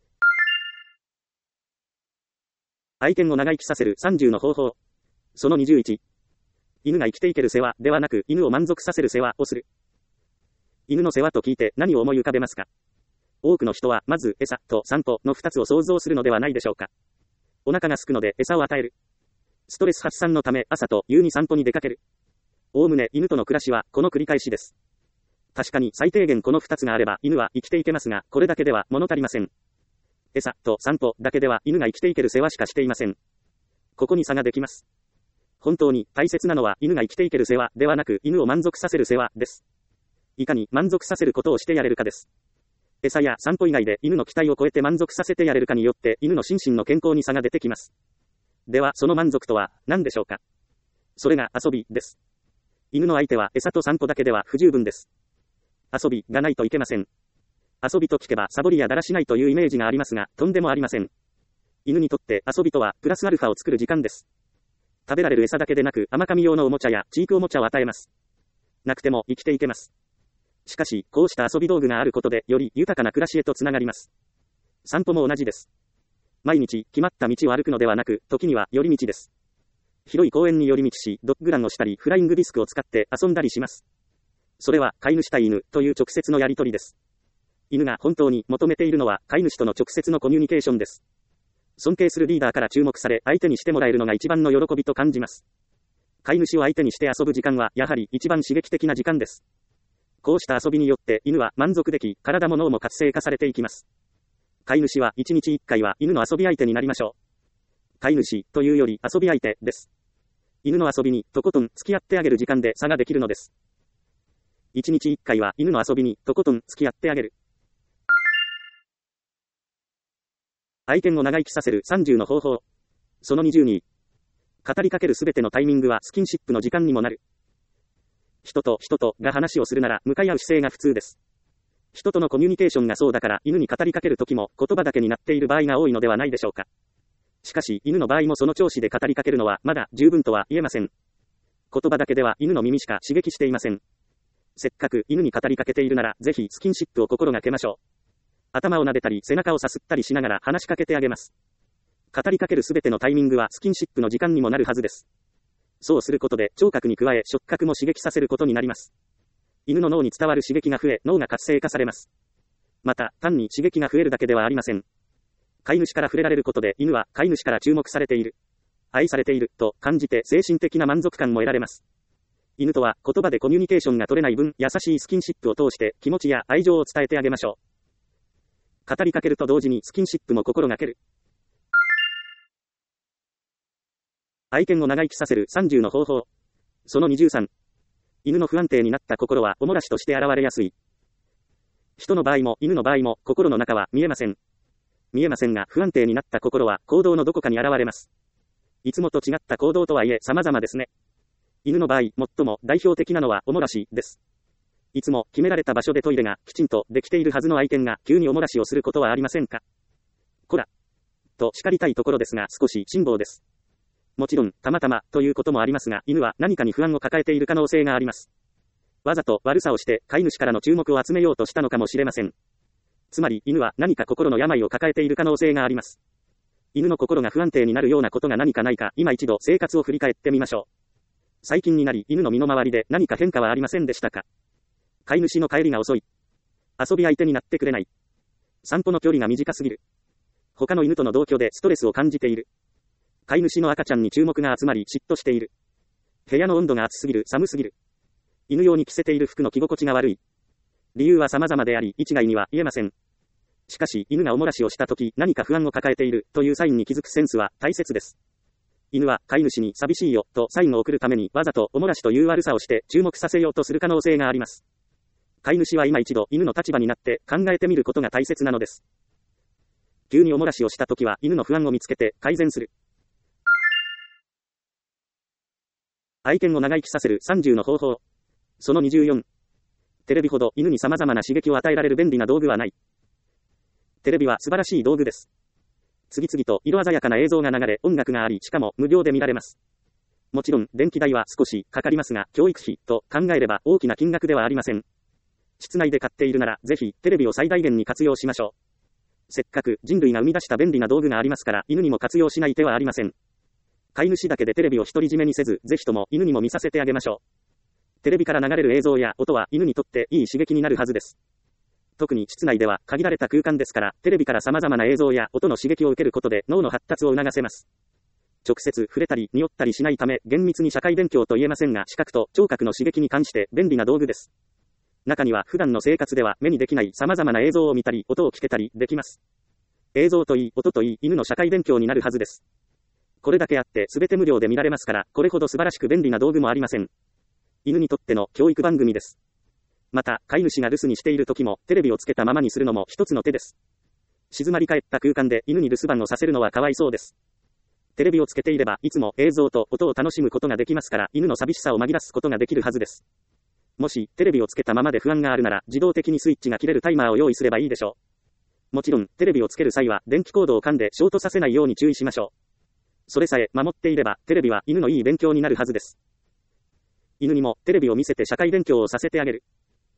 愛犬を長生きさせる30の方法。その21。犬が生きていける世話ではなく、犬を満足させる世話をする。犬の世話と聞いて何を思い浮かべますか？多くの人はまず餌と散歩の2つを想像するのではないでしょうか。お腹が空くので餌を与える。ストレス発散のため朝と夕に散歩に出かける。おおむね犬との暮らしはこの繰り返しです。確かに最低限この2つがあれば犬は生きていけますが、これだけでは物足りません。餌と散歩だけでは犬が生きていける世話しかしていません。ここに差ができます。本当に大切なのは犬が生きていける世話ではなく、犬を満足させる世話です。いかに満足させることをしてやれるかです。餌や散歩以外で犬の期待を超えて満足させてやれるかによって犬の心身の健康に差が出てきます。ではその満足とは何でしょうか。それが遊びです。犬の相手は餌と散歩だけでは不十分です。遊びがないといけません。遊びと聞けばサボりやだらしないというイメージがありますが、とんでもありません。犬にとって遊びとはプラスアルファを作る時間です。食べられる餌だけでなく甘噛み用のおもちゃや知育おもちゃを与えます。なくても生きていけます。しかし、こうした遊び道具があることでより豊かな暮らしへとつながります。散歩も同じです。毎日決まった道を歩くのではなく、時には寄り道です。広い公園に寄り道し、ドッグランをしたりフライングディスクを使って遊んだりします。それは飼い主対犬という直接のやり取りです。犬が本当に求めているのは飼い主との直接のコミュニケーションです。尊敬するリーダーから注目され、相手にしてもらえるのが一番の喜びと感じます。飼い主を相手にして遊ぶ時間は、やはり一番刺激的な時間です。こうした遊びによって、犬は満足でき、体も脳も活性化されていきます。飼い主は1日1回は犬の遊び相手になりましょう。飼い主というより遊び相手です。犬の遊びにとことん付き合ってあげる時間で差ができるのです。1日1回は犬の遊びにとことん付き合ってあげる。愛犬を長生きさせる30の方法。その22。語りかけるすべてのタイミングはスキンシップの時間にもなる。人と人とが話をするなら向かい合う姿勢が普通です。人とのコミュニケーションがそうだから犬に語りかけるときも言葉だけになっている場合が多いのではないでしょうか。しかし犬の場合もその調子で語りかけるのはまだ十分とは言えません。言葉だけでは犬の耳しか刺激していません。せっかく犬に語りかけているならぜひスキンシップを心がけましょう。頭を撫でたり背中をさすったりしながら話しかけてあげます。語りかけるすべてのタイミングはスキンシップの時間にもなるはずです。そうすることで聴覚に加え触覚も刺激させることになります。犬の脳に伝わる刺激が増え脳が活性化されます。また単に刺激が増えるだけではありません。飼い主から触れられることで犬は飼い主から注目されている、愛されていると感じて精神的な満足感も得られます。犬とは言葉でコミュニケーションが取れない分優しいスキンシップを通して気持ちや愛情を伝えてあげましょう。語りかけると同時にスキンシップも心がける。愛犬を長生きさせる30の方法。その23。犬の不安定になった心はおもらしとして現れやすい。人の場合も犬の場合も心の中は見えません。見えませんが不安定になった心は行動のどこかに現れます。いつもと違った行動とはいえ様々ですね。犬の場合、最も代表的なのはおもらしです。いつも決められた場所でトイレがきちんとできているはずの愛犬が急におもらしをすることはありませんか？こら。 と叱りたいところですが少し辛抱です。もちろん、たまたま、ということもありますが、犬は何かに不安を抱えている可能性があります。わざと悪さをして、飼い主からの注目を集めようとしたのかもしれません。つまり、犬は何か心の病を抱えている可能性があります。犬の心が不安定になるようなことが何かないか、今一度生活を振り返ってみましょう。最近になり、犬の身の回りで何か変化はありませんでしたか？飼い主の帰りが遅い。遊び相手になってくれない。散歩の距離が短すぎる。他の犬との同居でストレスを感じている。飼い主の赤ちゃんに注目が集まり嫉妬している。部屋の温度が暑すぎる、寒すぎる。犬用に着せている服の着心地が悪い。理由は様々であり、一概には言えません。しかし、犬がおもらしをしたとき、何か不安を抱えている、というサインに気づくセンスは大切です。犬は、飼い主に寂しいよ、とサインを送るために、わざとおもらしという悪さをして、注目させようとする可能性があります。飼い主は今一度、犬の立場になって、考えてみることが大切なのです。急におもらしをしたときは、犬の不安を見つけて、改善する。愛犬を長生きさせる30の方法。その24。テレビほど犬に様々な刺激を与えられる便利な道具はない。テレビは素晴らしい道具です。次々と色鮮やかな映像が流れ、音楽があり、しかも無料で見られます。もちろん、電気代は少しかかりますが、教育費と考えれば大きな金額ではありません。室内で買っているなら、ぜひ、テレビを最大限に活用しましょう。せっかく人類が生み出した便利な道具がありますから、犬にも活用しない手はありません。飼い主だけでテレビを独り占めにせず、ぜひとも犬にも見させてあげましょう。テレビから流れる映像や音は犬にとっていい刺激になるはずです。特に室内では限られた空間ですから、テレビから様々な映像や音の刺激を受けることで脳の発達を促せます。直接触れたり匂ったりしないため、厳密に社会勉強と言えませんが、視覚と聴覚の刺激に関して便利な道具です。中には普段の生活では目にできない様々な映像を見たり、音を聞けたりできます。映像といい、音といい、犬の社会勉強になるはずです。これだけあって全て無料で見られますから、これほど素晴らしく便利な道具もありません。犬にとっての教育番組です。また、飼い主が留守にしている時も、テレビをつけたままにするのも一つの手です。静まり返った空間で犬に留守番をさせるのはかわいそうです。テレビをつけていれば、いつも映像と音を楽しむことができますから、犬の寂しさを紛らすことができるはずです。もし、テレビをつけたままで不安があるなら、自動的にスイッチが切れるタイマーを用意すればいいでしょう。もちろん、テレビをつける際は、電気コードを噛んでショートさせないように注意しましょう。それさえ守っていれば、テレビは犬のいい勉強になるはずです。犬にもテレビを見せて社会勉強をさせてあげる。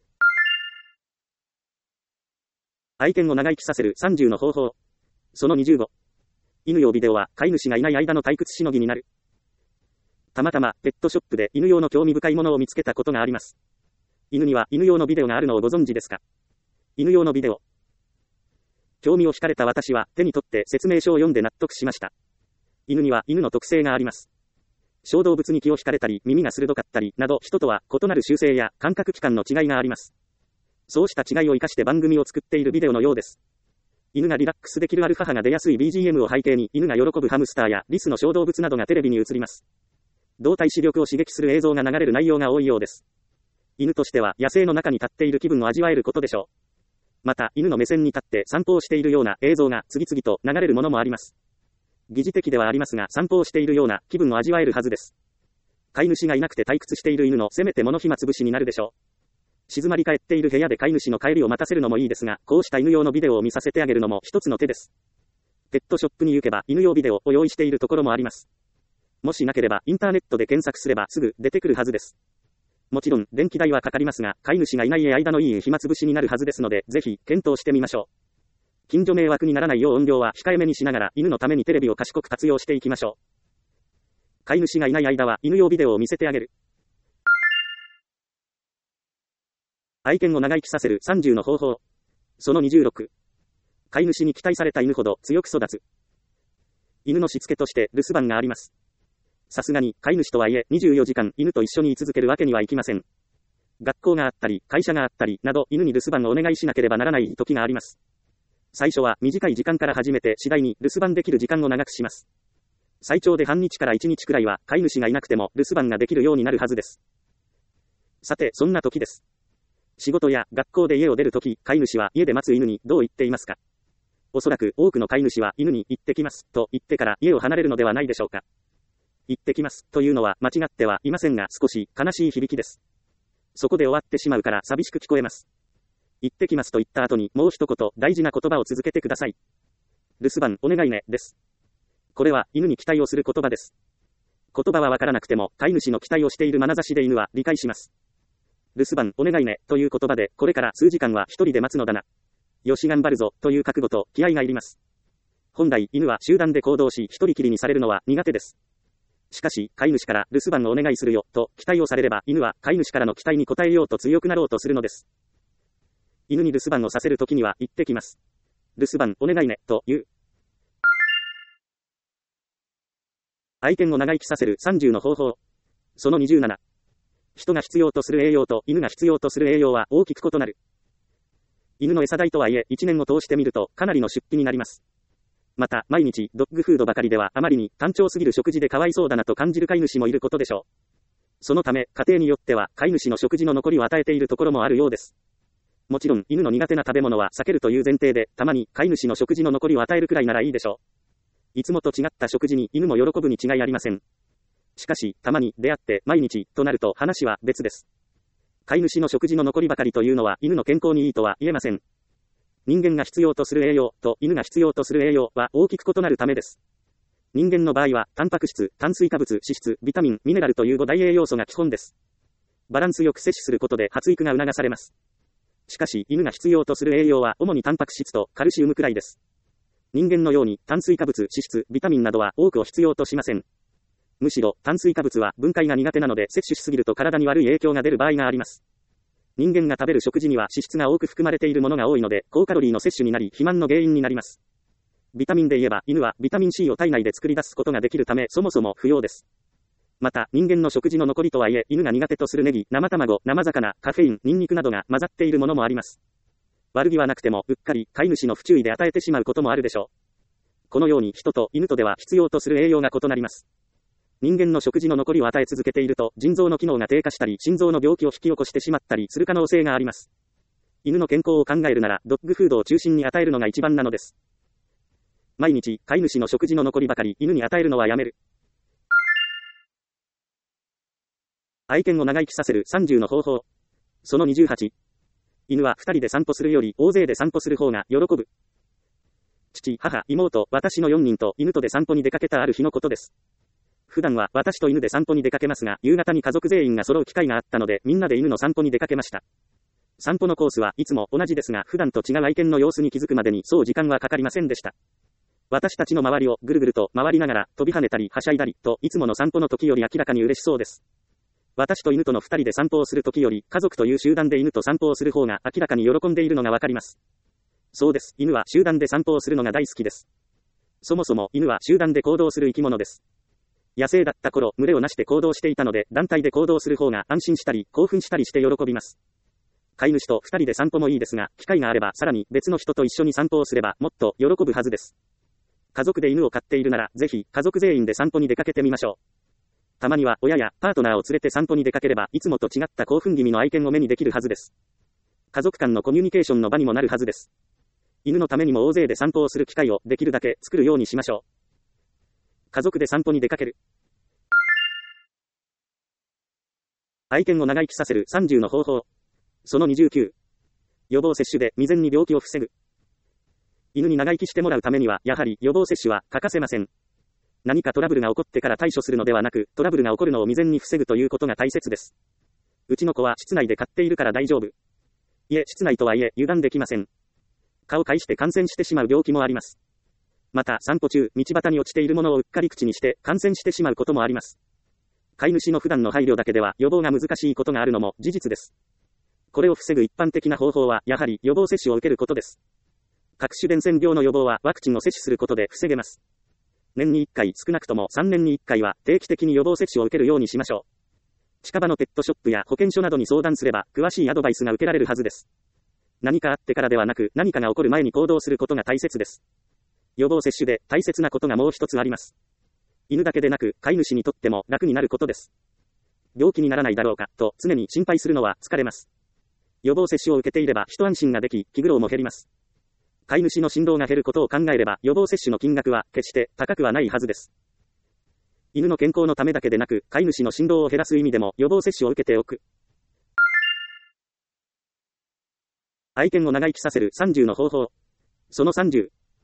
愛犬を長生きさせる30の方法。その25。犬用ビデオは飼い主がいない間の退屈しのぎになる。たまたまペットショップで犬用の興味深いものを見つけたことがあります。犬には犬用のビデオがあるのをご存知ですか？犬用のビデオ。興味を惹かれた私は手に取って説明書を読んで納得しました。犬には犬の特性があります。小動物に気を惹かれたり、耳が鋭かったり、など、人とは異なる習性や感覚器官の違いがあります。そうした違いを生かして番組を作っているビデオのようです。犬がリラックスできるアルファ波が出やすい BGM を背景に、犬が喜ぶハムスターやリスの小動物などがテレビに映ります。動体視力を刺激する映像が流れる内容が多いようです。犬としては野生の中に立っている気分を味わえることでしょう。また、犬の目線に立って散歩をしているような映像が次々と流れるものもあります。疑似的ではありますが、散歩をしているような気分を味わえるはずです。飼い主がいなくて退屈している犬のせめてもの暇つぶしになるでしょう。静まり返っている部屋で飼い主の帰りを待たせるのもいいですが、こうした犬用のビデオを見させてあげるのも一つの手です。ペットショップに行けば犬用ビデオを用意しているところもあります。もしなければインターネットで検索すればすぐ出てくるはずです。もちろん電気代はかかりますが、飼い主がいない間のいい暇つぶしになるはずですので、ぜひ検討してみましょう。近所迷惑にならないよう音量は控えめにしながら犬のためにテレビを賢く活用していきましょう。飼い主がいない間は犬用ビデオを見せてあげる。愛犬を長生きさせる30の方法。その26。飼い主に期待された犬ほど強く育つ。犬のしつけとして留守番があります。さすがに飼い主とはいえ24時間犬と一緒に居続けるわけにはいきません。学校があったり会社があったりなど犬に留守番をお願いしなければならない時があります。最初は短い時間から始めて次第に留守番できる時間を長くします。最長で半日から1日くらいは飼い主がいなくても留守番ができるようになるはずです。さて、そんな時です。仕事や学校で家を出るとき、飼い主は家で待つ犬にどう言っていますか？おそらく多くの飼い主は犬に行ってきますと言ってから家を離れるのではないでしょうか。行ってきますというのは間違ってはいませんが少し悲しい響きです。そこで終わってしまうから寂しく聞こえます。行ってきますと言った後にもう一言大事な言葉を続けてください。 留守番お願いね、です。これは犬に期待をする言葉です。言葉はわからなくても、飼い主の期待をしている眼差しで犬は理解します。留守番お願いね、という言葉で、これから数時間は一人で待つのだな。よし頑張るぞ、という覚悟と気合がいります。本来、犬は集団で行動し、一人きりにされるのは苦手です。しかし、飼い主から留守番をお願いするよ、と期待をされれば、犬は飼い主からの期待に応えようと強くなろうとするのです。犬に留守番をさせるときには言ってきます。留守番お願いね、という。愛犬を長生きさせる30の方法。その27。人が必要とする栄養と犬が必要とする栄養は大きく異なる。犬の餌代とはいえ、1年を通してみるとかなりの出費になります。また、毎日ドッグフードばかりではあまりに単調すぎる食事でかわいそうだなと感じる飼い主もいることでしょう。そのため、家庭によっては飼い主の食事の残りを与えているところもあるようです。もちろん、犬の苦手な食べ物は避けるという前提で、たまに飼い主の食事の残りを与えるくらいならいいでしょう。いつもと違った食事に犬も喜ぶに違いありません。しかし、たまに出会って毎日となると話は別です。飼い主の食事の残りばかりというのは犬の健康にいいとは言えません。人間が必要とする栄養と犬が必要とする栄養は大きく異なるためです。人間の場合は、タンパク質、炭水化物、脂質、ビタミン、ミネラルという5大栄養素が基本です。バランスよく摂取することで発育が促されます。しかし、犬が必要とする栄養は主にタンパク質とカルシウムくらいです。人間のように炭水化物、脂質、ビタミンなどは多くを必要としません。むしろ、炭水化物は分解が苦手なので摂取しすぎると体に悪い影響が出る場合があります。人間が食べる食事には脂質が多く含まれているものが多いので、高カロリーの摂取になり肥満の原因になります。ビタミンで言えば、犬はビタミン C を体内で作り出すことができるため、そもそも不要です。また、人間の食事の残りとはいえ、犬が苦手とするネギ、生卵、生魚、カフェイン、ニンニクなどが混ざっているものもあります。悪気はなくても、うっかり飼い主の不注意で与えてしまうこともあるでしょう。このように人と犬とでは必要とする栄養が異なります。人間の食事の残りを与え続けていると、腎臓の機能が低下したり、心臓の病気を引き起こしてしまったりする可能性があります。犬の健康を考えるなら、ドッグフードを中心に与えるのが一番なのです。毎日、飼い主の食事の残りばかり犬に与えるのはやめる。愛犬を長生きさせる30の方法。その28。犬は2人で散歩するより大勢で散歩する方が喜ぶ。父、母、妹、私の4人と犬とで散歩に出かけたある日のことです。普段は私と犬で散歩に出かけますが、夕方に家族全員が揃う機会があったので、みんなで犬の散歩に出かけました。散歩のコースはいつも同じですが、普段と違う愛犬の様子に気づくまでにそう時間はかかりませんでした。私たちの周りをぐるぐると回りながら飛び跳ねたりはしゃいだりと、いつもの散歩の時より明らかに嬉しそうです。私と犬との2人で散歩をする時より、家族という集団で犬と散歩をする方が明らかに喜んでいるのがわかります。そうです。犬は集団で散歩をするのが大好きです。そもそも犬は集団で行動する生き物です。野生だった頃、群れをなして行動していたので、団体で行動する方が安心したり、興奮したりして喜びます。飼い主と2人で散歩もいいですが、機会があればさらに別の人と一緒に散歩をすればもっと喜ぶはずです。家族で犬を飼っているなら、ぜひ家族全員で散歩に出かけてみましょう。たまには親やパートナーを連れて散歩に出かければ、いつもと違った興奮気味の愛犬を目にできるはずです。家族間のコミュニケーションの場にもなるはずです。犬のためにも大勢で散歩をする機会をできるだけ作るようにしましょう。家族で散歩に出かける。愛犬を長生きさせる30の方法。その29。予防接種で未然に病気を防ぐ。犬に長生きしてもらうためには、やはり予防接種は欠かせません。何かトラブルが起こってから対処するのではなく、トラブルが起こるのを未然に防ぐということが大切です。うちの子は室内で飼っているから大丈夫。いえ、室内とはいえ油断できません。蚊を介して感染してしまう病気もあります。また、散歩中、道端に落ちているものをうっかり口にして感染してしまうこともあります。飼い主の普段の配慮だけでは予防が難しいことがあるのも事実です。これを防ぐ一般的な方法は、やはり予防接種を受けることです。各種伝染病の予防はワクチンを接種することで防げます。年に1回、少なくとも3年に1回は定期的に予防接種を受けるようにしましょう。近場のペットショップや保健所などに相談すれば、詳しいアドバイスが受けられるはずです。何かあってからではなく、何かが起こる前に行動することが大切です。予防接種で大切なことがもう一つあります。犬だけでなく、飼い主にとっても楽になることです。病気にならないだろうか、と常に心配するのは疲れます。予防接種を受けていれば一安心ができ、気苦労も減ります。飼い主の振動が減ることを考えれば、予防接種の金額は決して高くはないはずです。犬の健康のためだけでなく、飼い主の振動を減らす意味でも予防接種を受けておく。愛犬を長生きさせる30の方法。その30。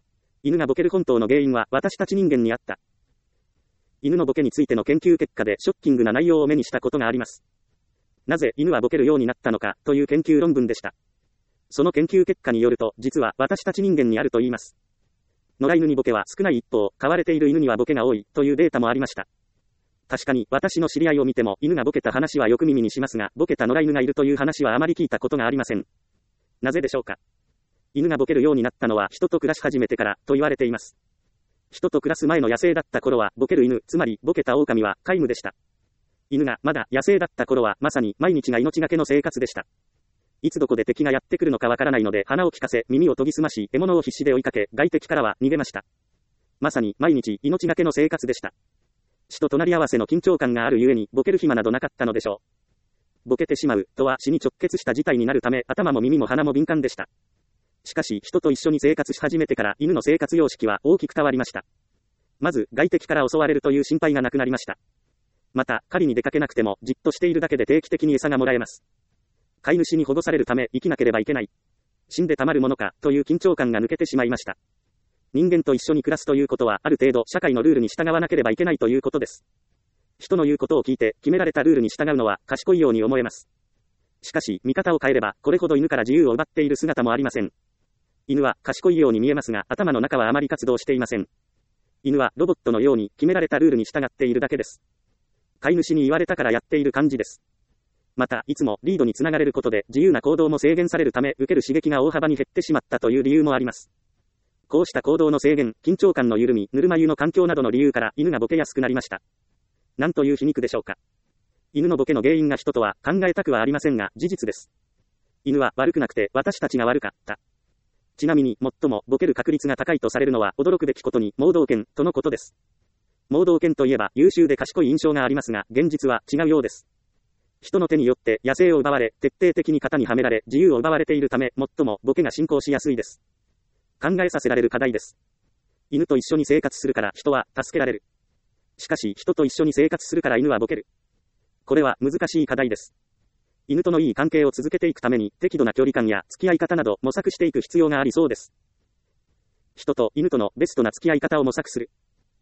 犬がボケる本当の原因は私たち人間にあった。犬のボケについての研究結果でショッキングな内容を目にしたことがあります。なぜ犬はボケるようになったのかという研究論文でした。その研究結果によると、実は私たち人間にあると言います。野良犬にボケは少ない一方、飼われている犬にはボケが多いというデータもありました。確かに私の知り合いを見ても犬がボケた話はよく耳にしますが、ボケた野良犬がいるという話はあまり聞いたことがありません。なぜでしょうか。犬がボケるようになったのは人と暮らし始めてからと言われています。人と暮らす前の野生だった頃はボケる犬、つまりボケた狼は皆無でした。犬がまだ野生だった頃はまさに毎日が命がけの生活でした。いつどこで敵がやってくるのかわからないので鼻を利かせ耳を研ぎ澄まし獲物を必死で追いかけ外敵からは逃げました。まさに毎日命がけの生活でした。死と隣り合わせの緊張感があるゆえにボケる暇などなかったのでしょう。ボケてしまうとは死に直結した事態になるため頭も耳も鼻も敏感でした。しかし人と一緒に生活し始めてから犬の生活様式は大きく変わりました。まず外敵から襲われるという心配がなくなりました。また狩りに出かけなくてもじっとしているだけで定期的に餌がもらえます。飼い主に保護されるため生きなければいけない。死んでたまるものかという緊張感が抜けてしまいました。人間と一緒に暮らすということはある程度社会のルールに従わなければいけないということです。人の言うことを聞いて決められたルールに従うのは賢いように思えます。しかし見方を変えればこれほど犬から自由を奪っている姿もありません。犬は賢いように見えますが頭の中はあまり活動していません。犬はロボットのように決められたルールに従っているだけです。飼い主に言われたからやっている感じです。またいつもリードにつながれることで自由な行動も制限されるため受ける刺激が大幅に減ってしまったという理由もあります。こうした行動の制限、緊張感の緩み、ぬるま湯の環境などの理由から犬がボケやすくなりました。なんという皮肉でしょうか。犬のボケの原因が人とは考えたくはありませんが事実です。犬は悪くなくて私たちが悪かった。ちなみに最もボケる確率が高いとされるのは驚くべきことに盲導犬とのことです。盲導犬といえば優秀で賢い印象がありますが現実は違うようです。人の手によって野生を奪われ徹底的に型にはめられ自由を奪われているため最もボケが進行しやすいです。考えさせられる課題です。犬と一緒に生活するから人は助けられる。しかし人と一緒に生活するから犬はボケる。これは難しい課題です。犬とのいい関係を続けていくために適度な距離感や付き合い方など模索していく必要がありそうです。人と犬とのベストな付き合い方を模索する。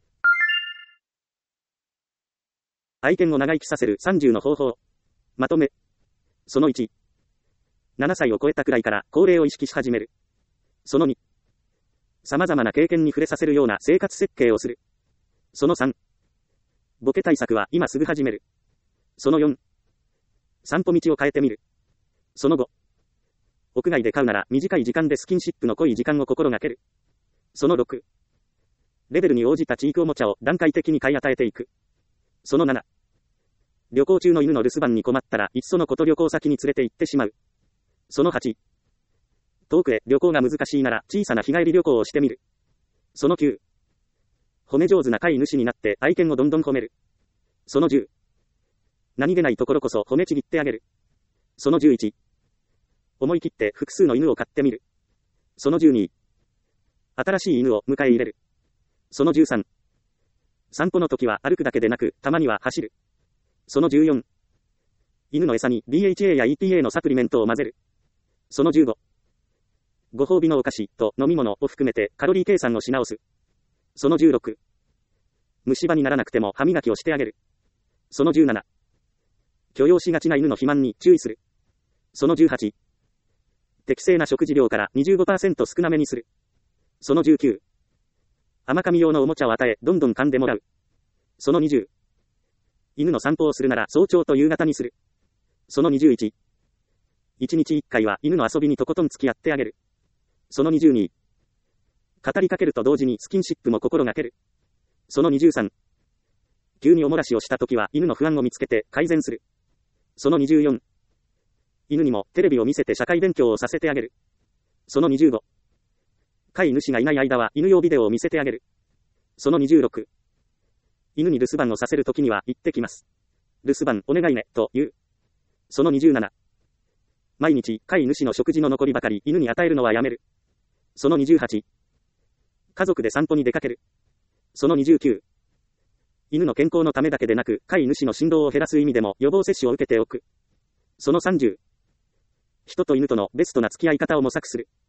愛犬を長生きさせる30の方法。まとめ。その1。7歳を超えたくらいから高齢を意識し始める。その2。様々な経験に触れさせるような生活設計をする。その3。ボケ対策は今すぐ始める。その4。散歩道を変えてみる。その5。屋外で飼うなら短い時間でスキンシップの濃い時間を心がける。その6。レベルに応じた知育おもちゃを段階的に買い与えていく。その7。旅行中の犬の留守番に困ったらいっそのこと旅行先に連れて行ってしまう。その8。遠くへ旅行が難しいなら小さな日帰り旅行をしてみる。その9。褒め上手な飼い主になって愛犬をどんどん褒める。その10。何気ないところこそ褒めちぎってあげる。その11。思い切って複数の犬を飼ってみる。その12。新しい犬を迎え入れる。その13。散歩の時は歩くだけでなく、たまには走る。その14。犬の餌に DHA や EPA のサプリメントを混ぜる。その15。ご褒美のお菓子と飲み物を含めてカロリー計算をし直す。その16。虫歯にならなくても歯磨きをしてあげる。その17。許容しがちな犬の肥満に注意する。その18。適正な食事量から 25% 少なめにする。その19。甘噛み用のおもちゃを与え、どんどん噛んでもらう。その20。犬の散歩をするなら早朝と夕方にする。その21。1日1回は犬の遊びにとことん付き合ってあげる。その22。語りかけると同時にスキンシップも心がける。その23。急におもらしをしたときは犬の不安を見つけて改善する。その24。犬にもテレビを見せて社会勉強をさせてあげる。その25。飼い主がいない間は犬用ビデオを見せてあげる。その26。犬に留守番をさせるときには行ってきます。留守番お願いね、と言う。その27。毎日飼い主の食事の残りばかり犬に与えるのはやめる。その28。家族で散歩に出かける。その29。犬の健康のためだけでなく、飼い主の振動を減らす意味でも予防接種を受けておく。その30。人と犬とのベストな付き合い方を模索する。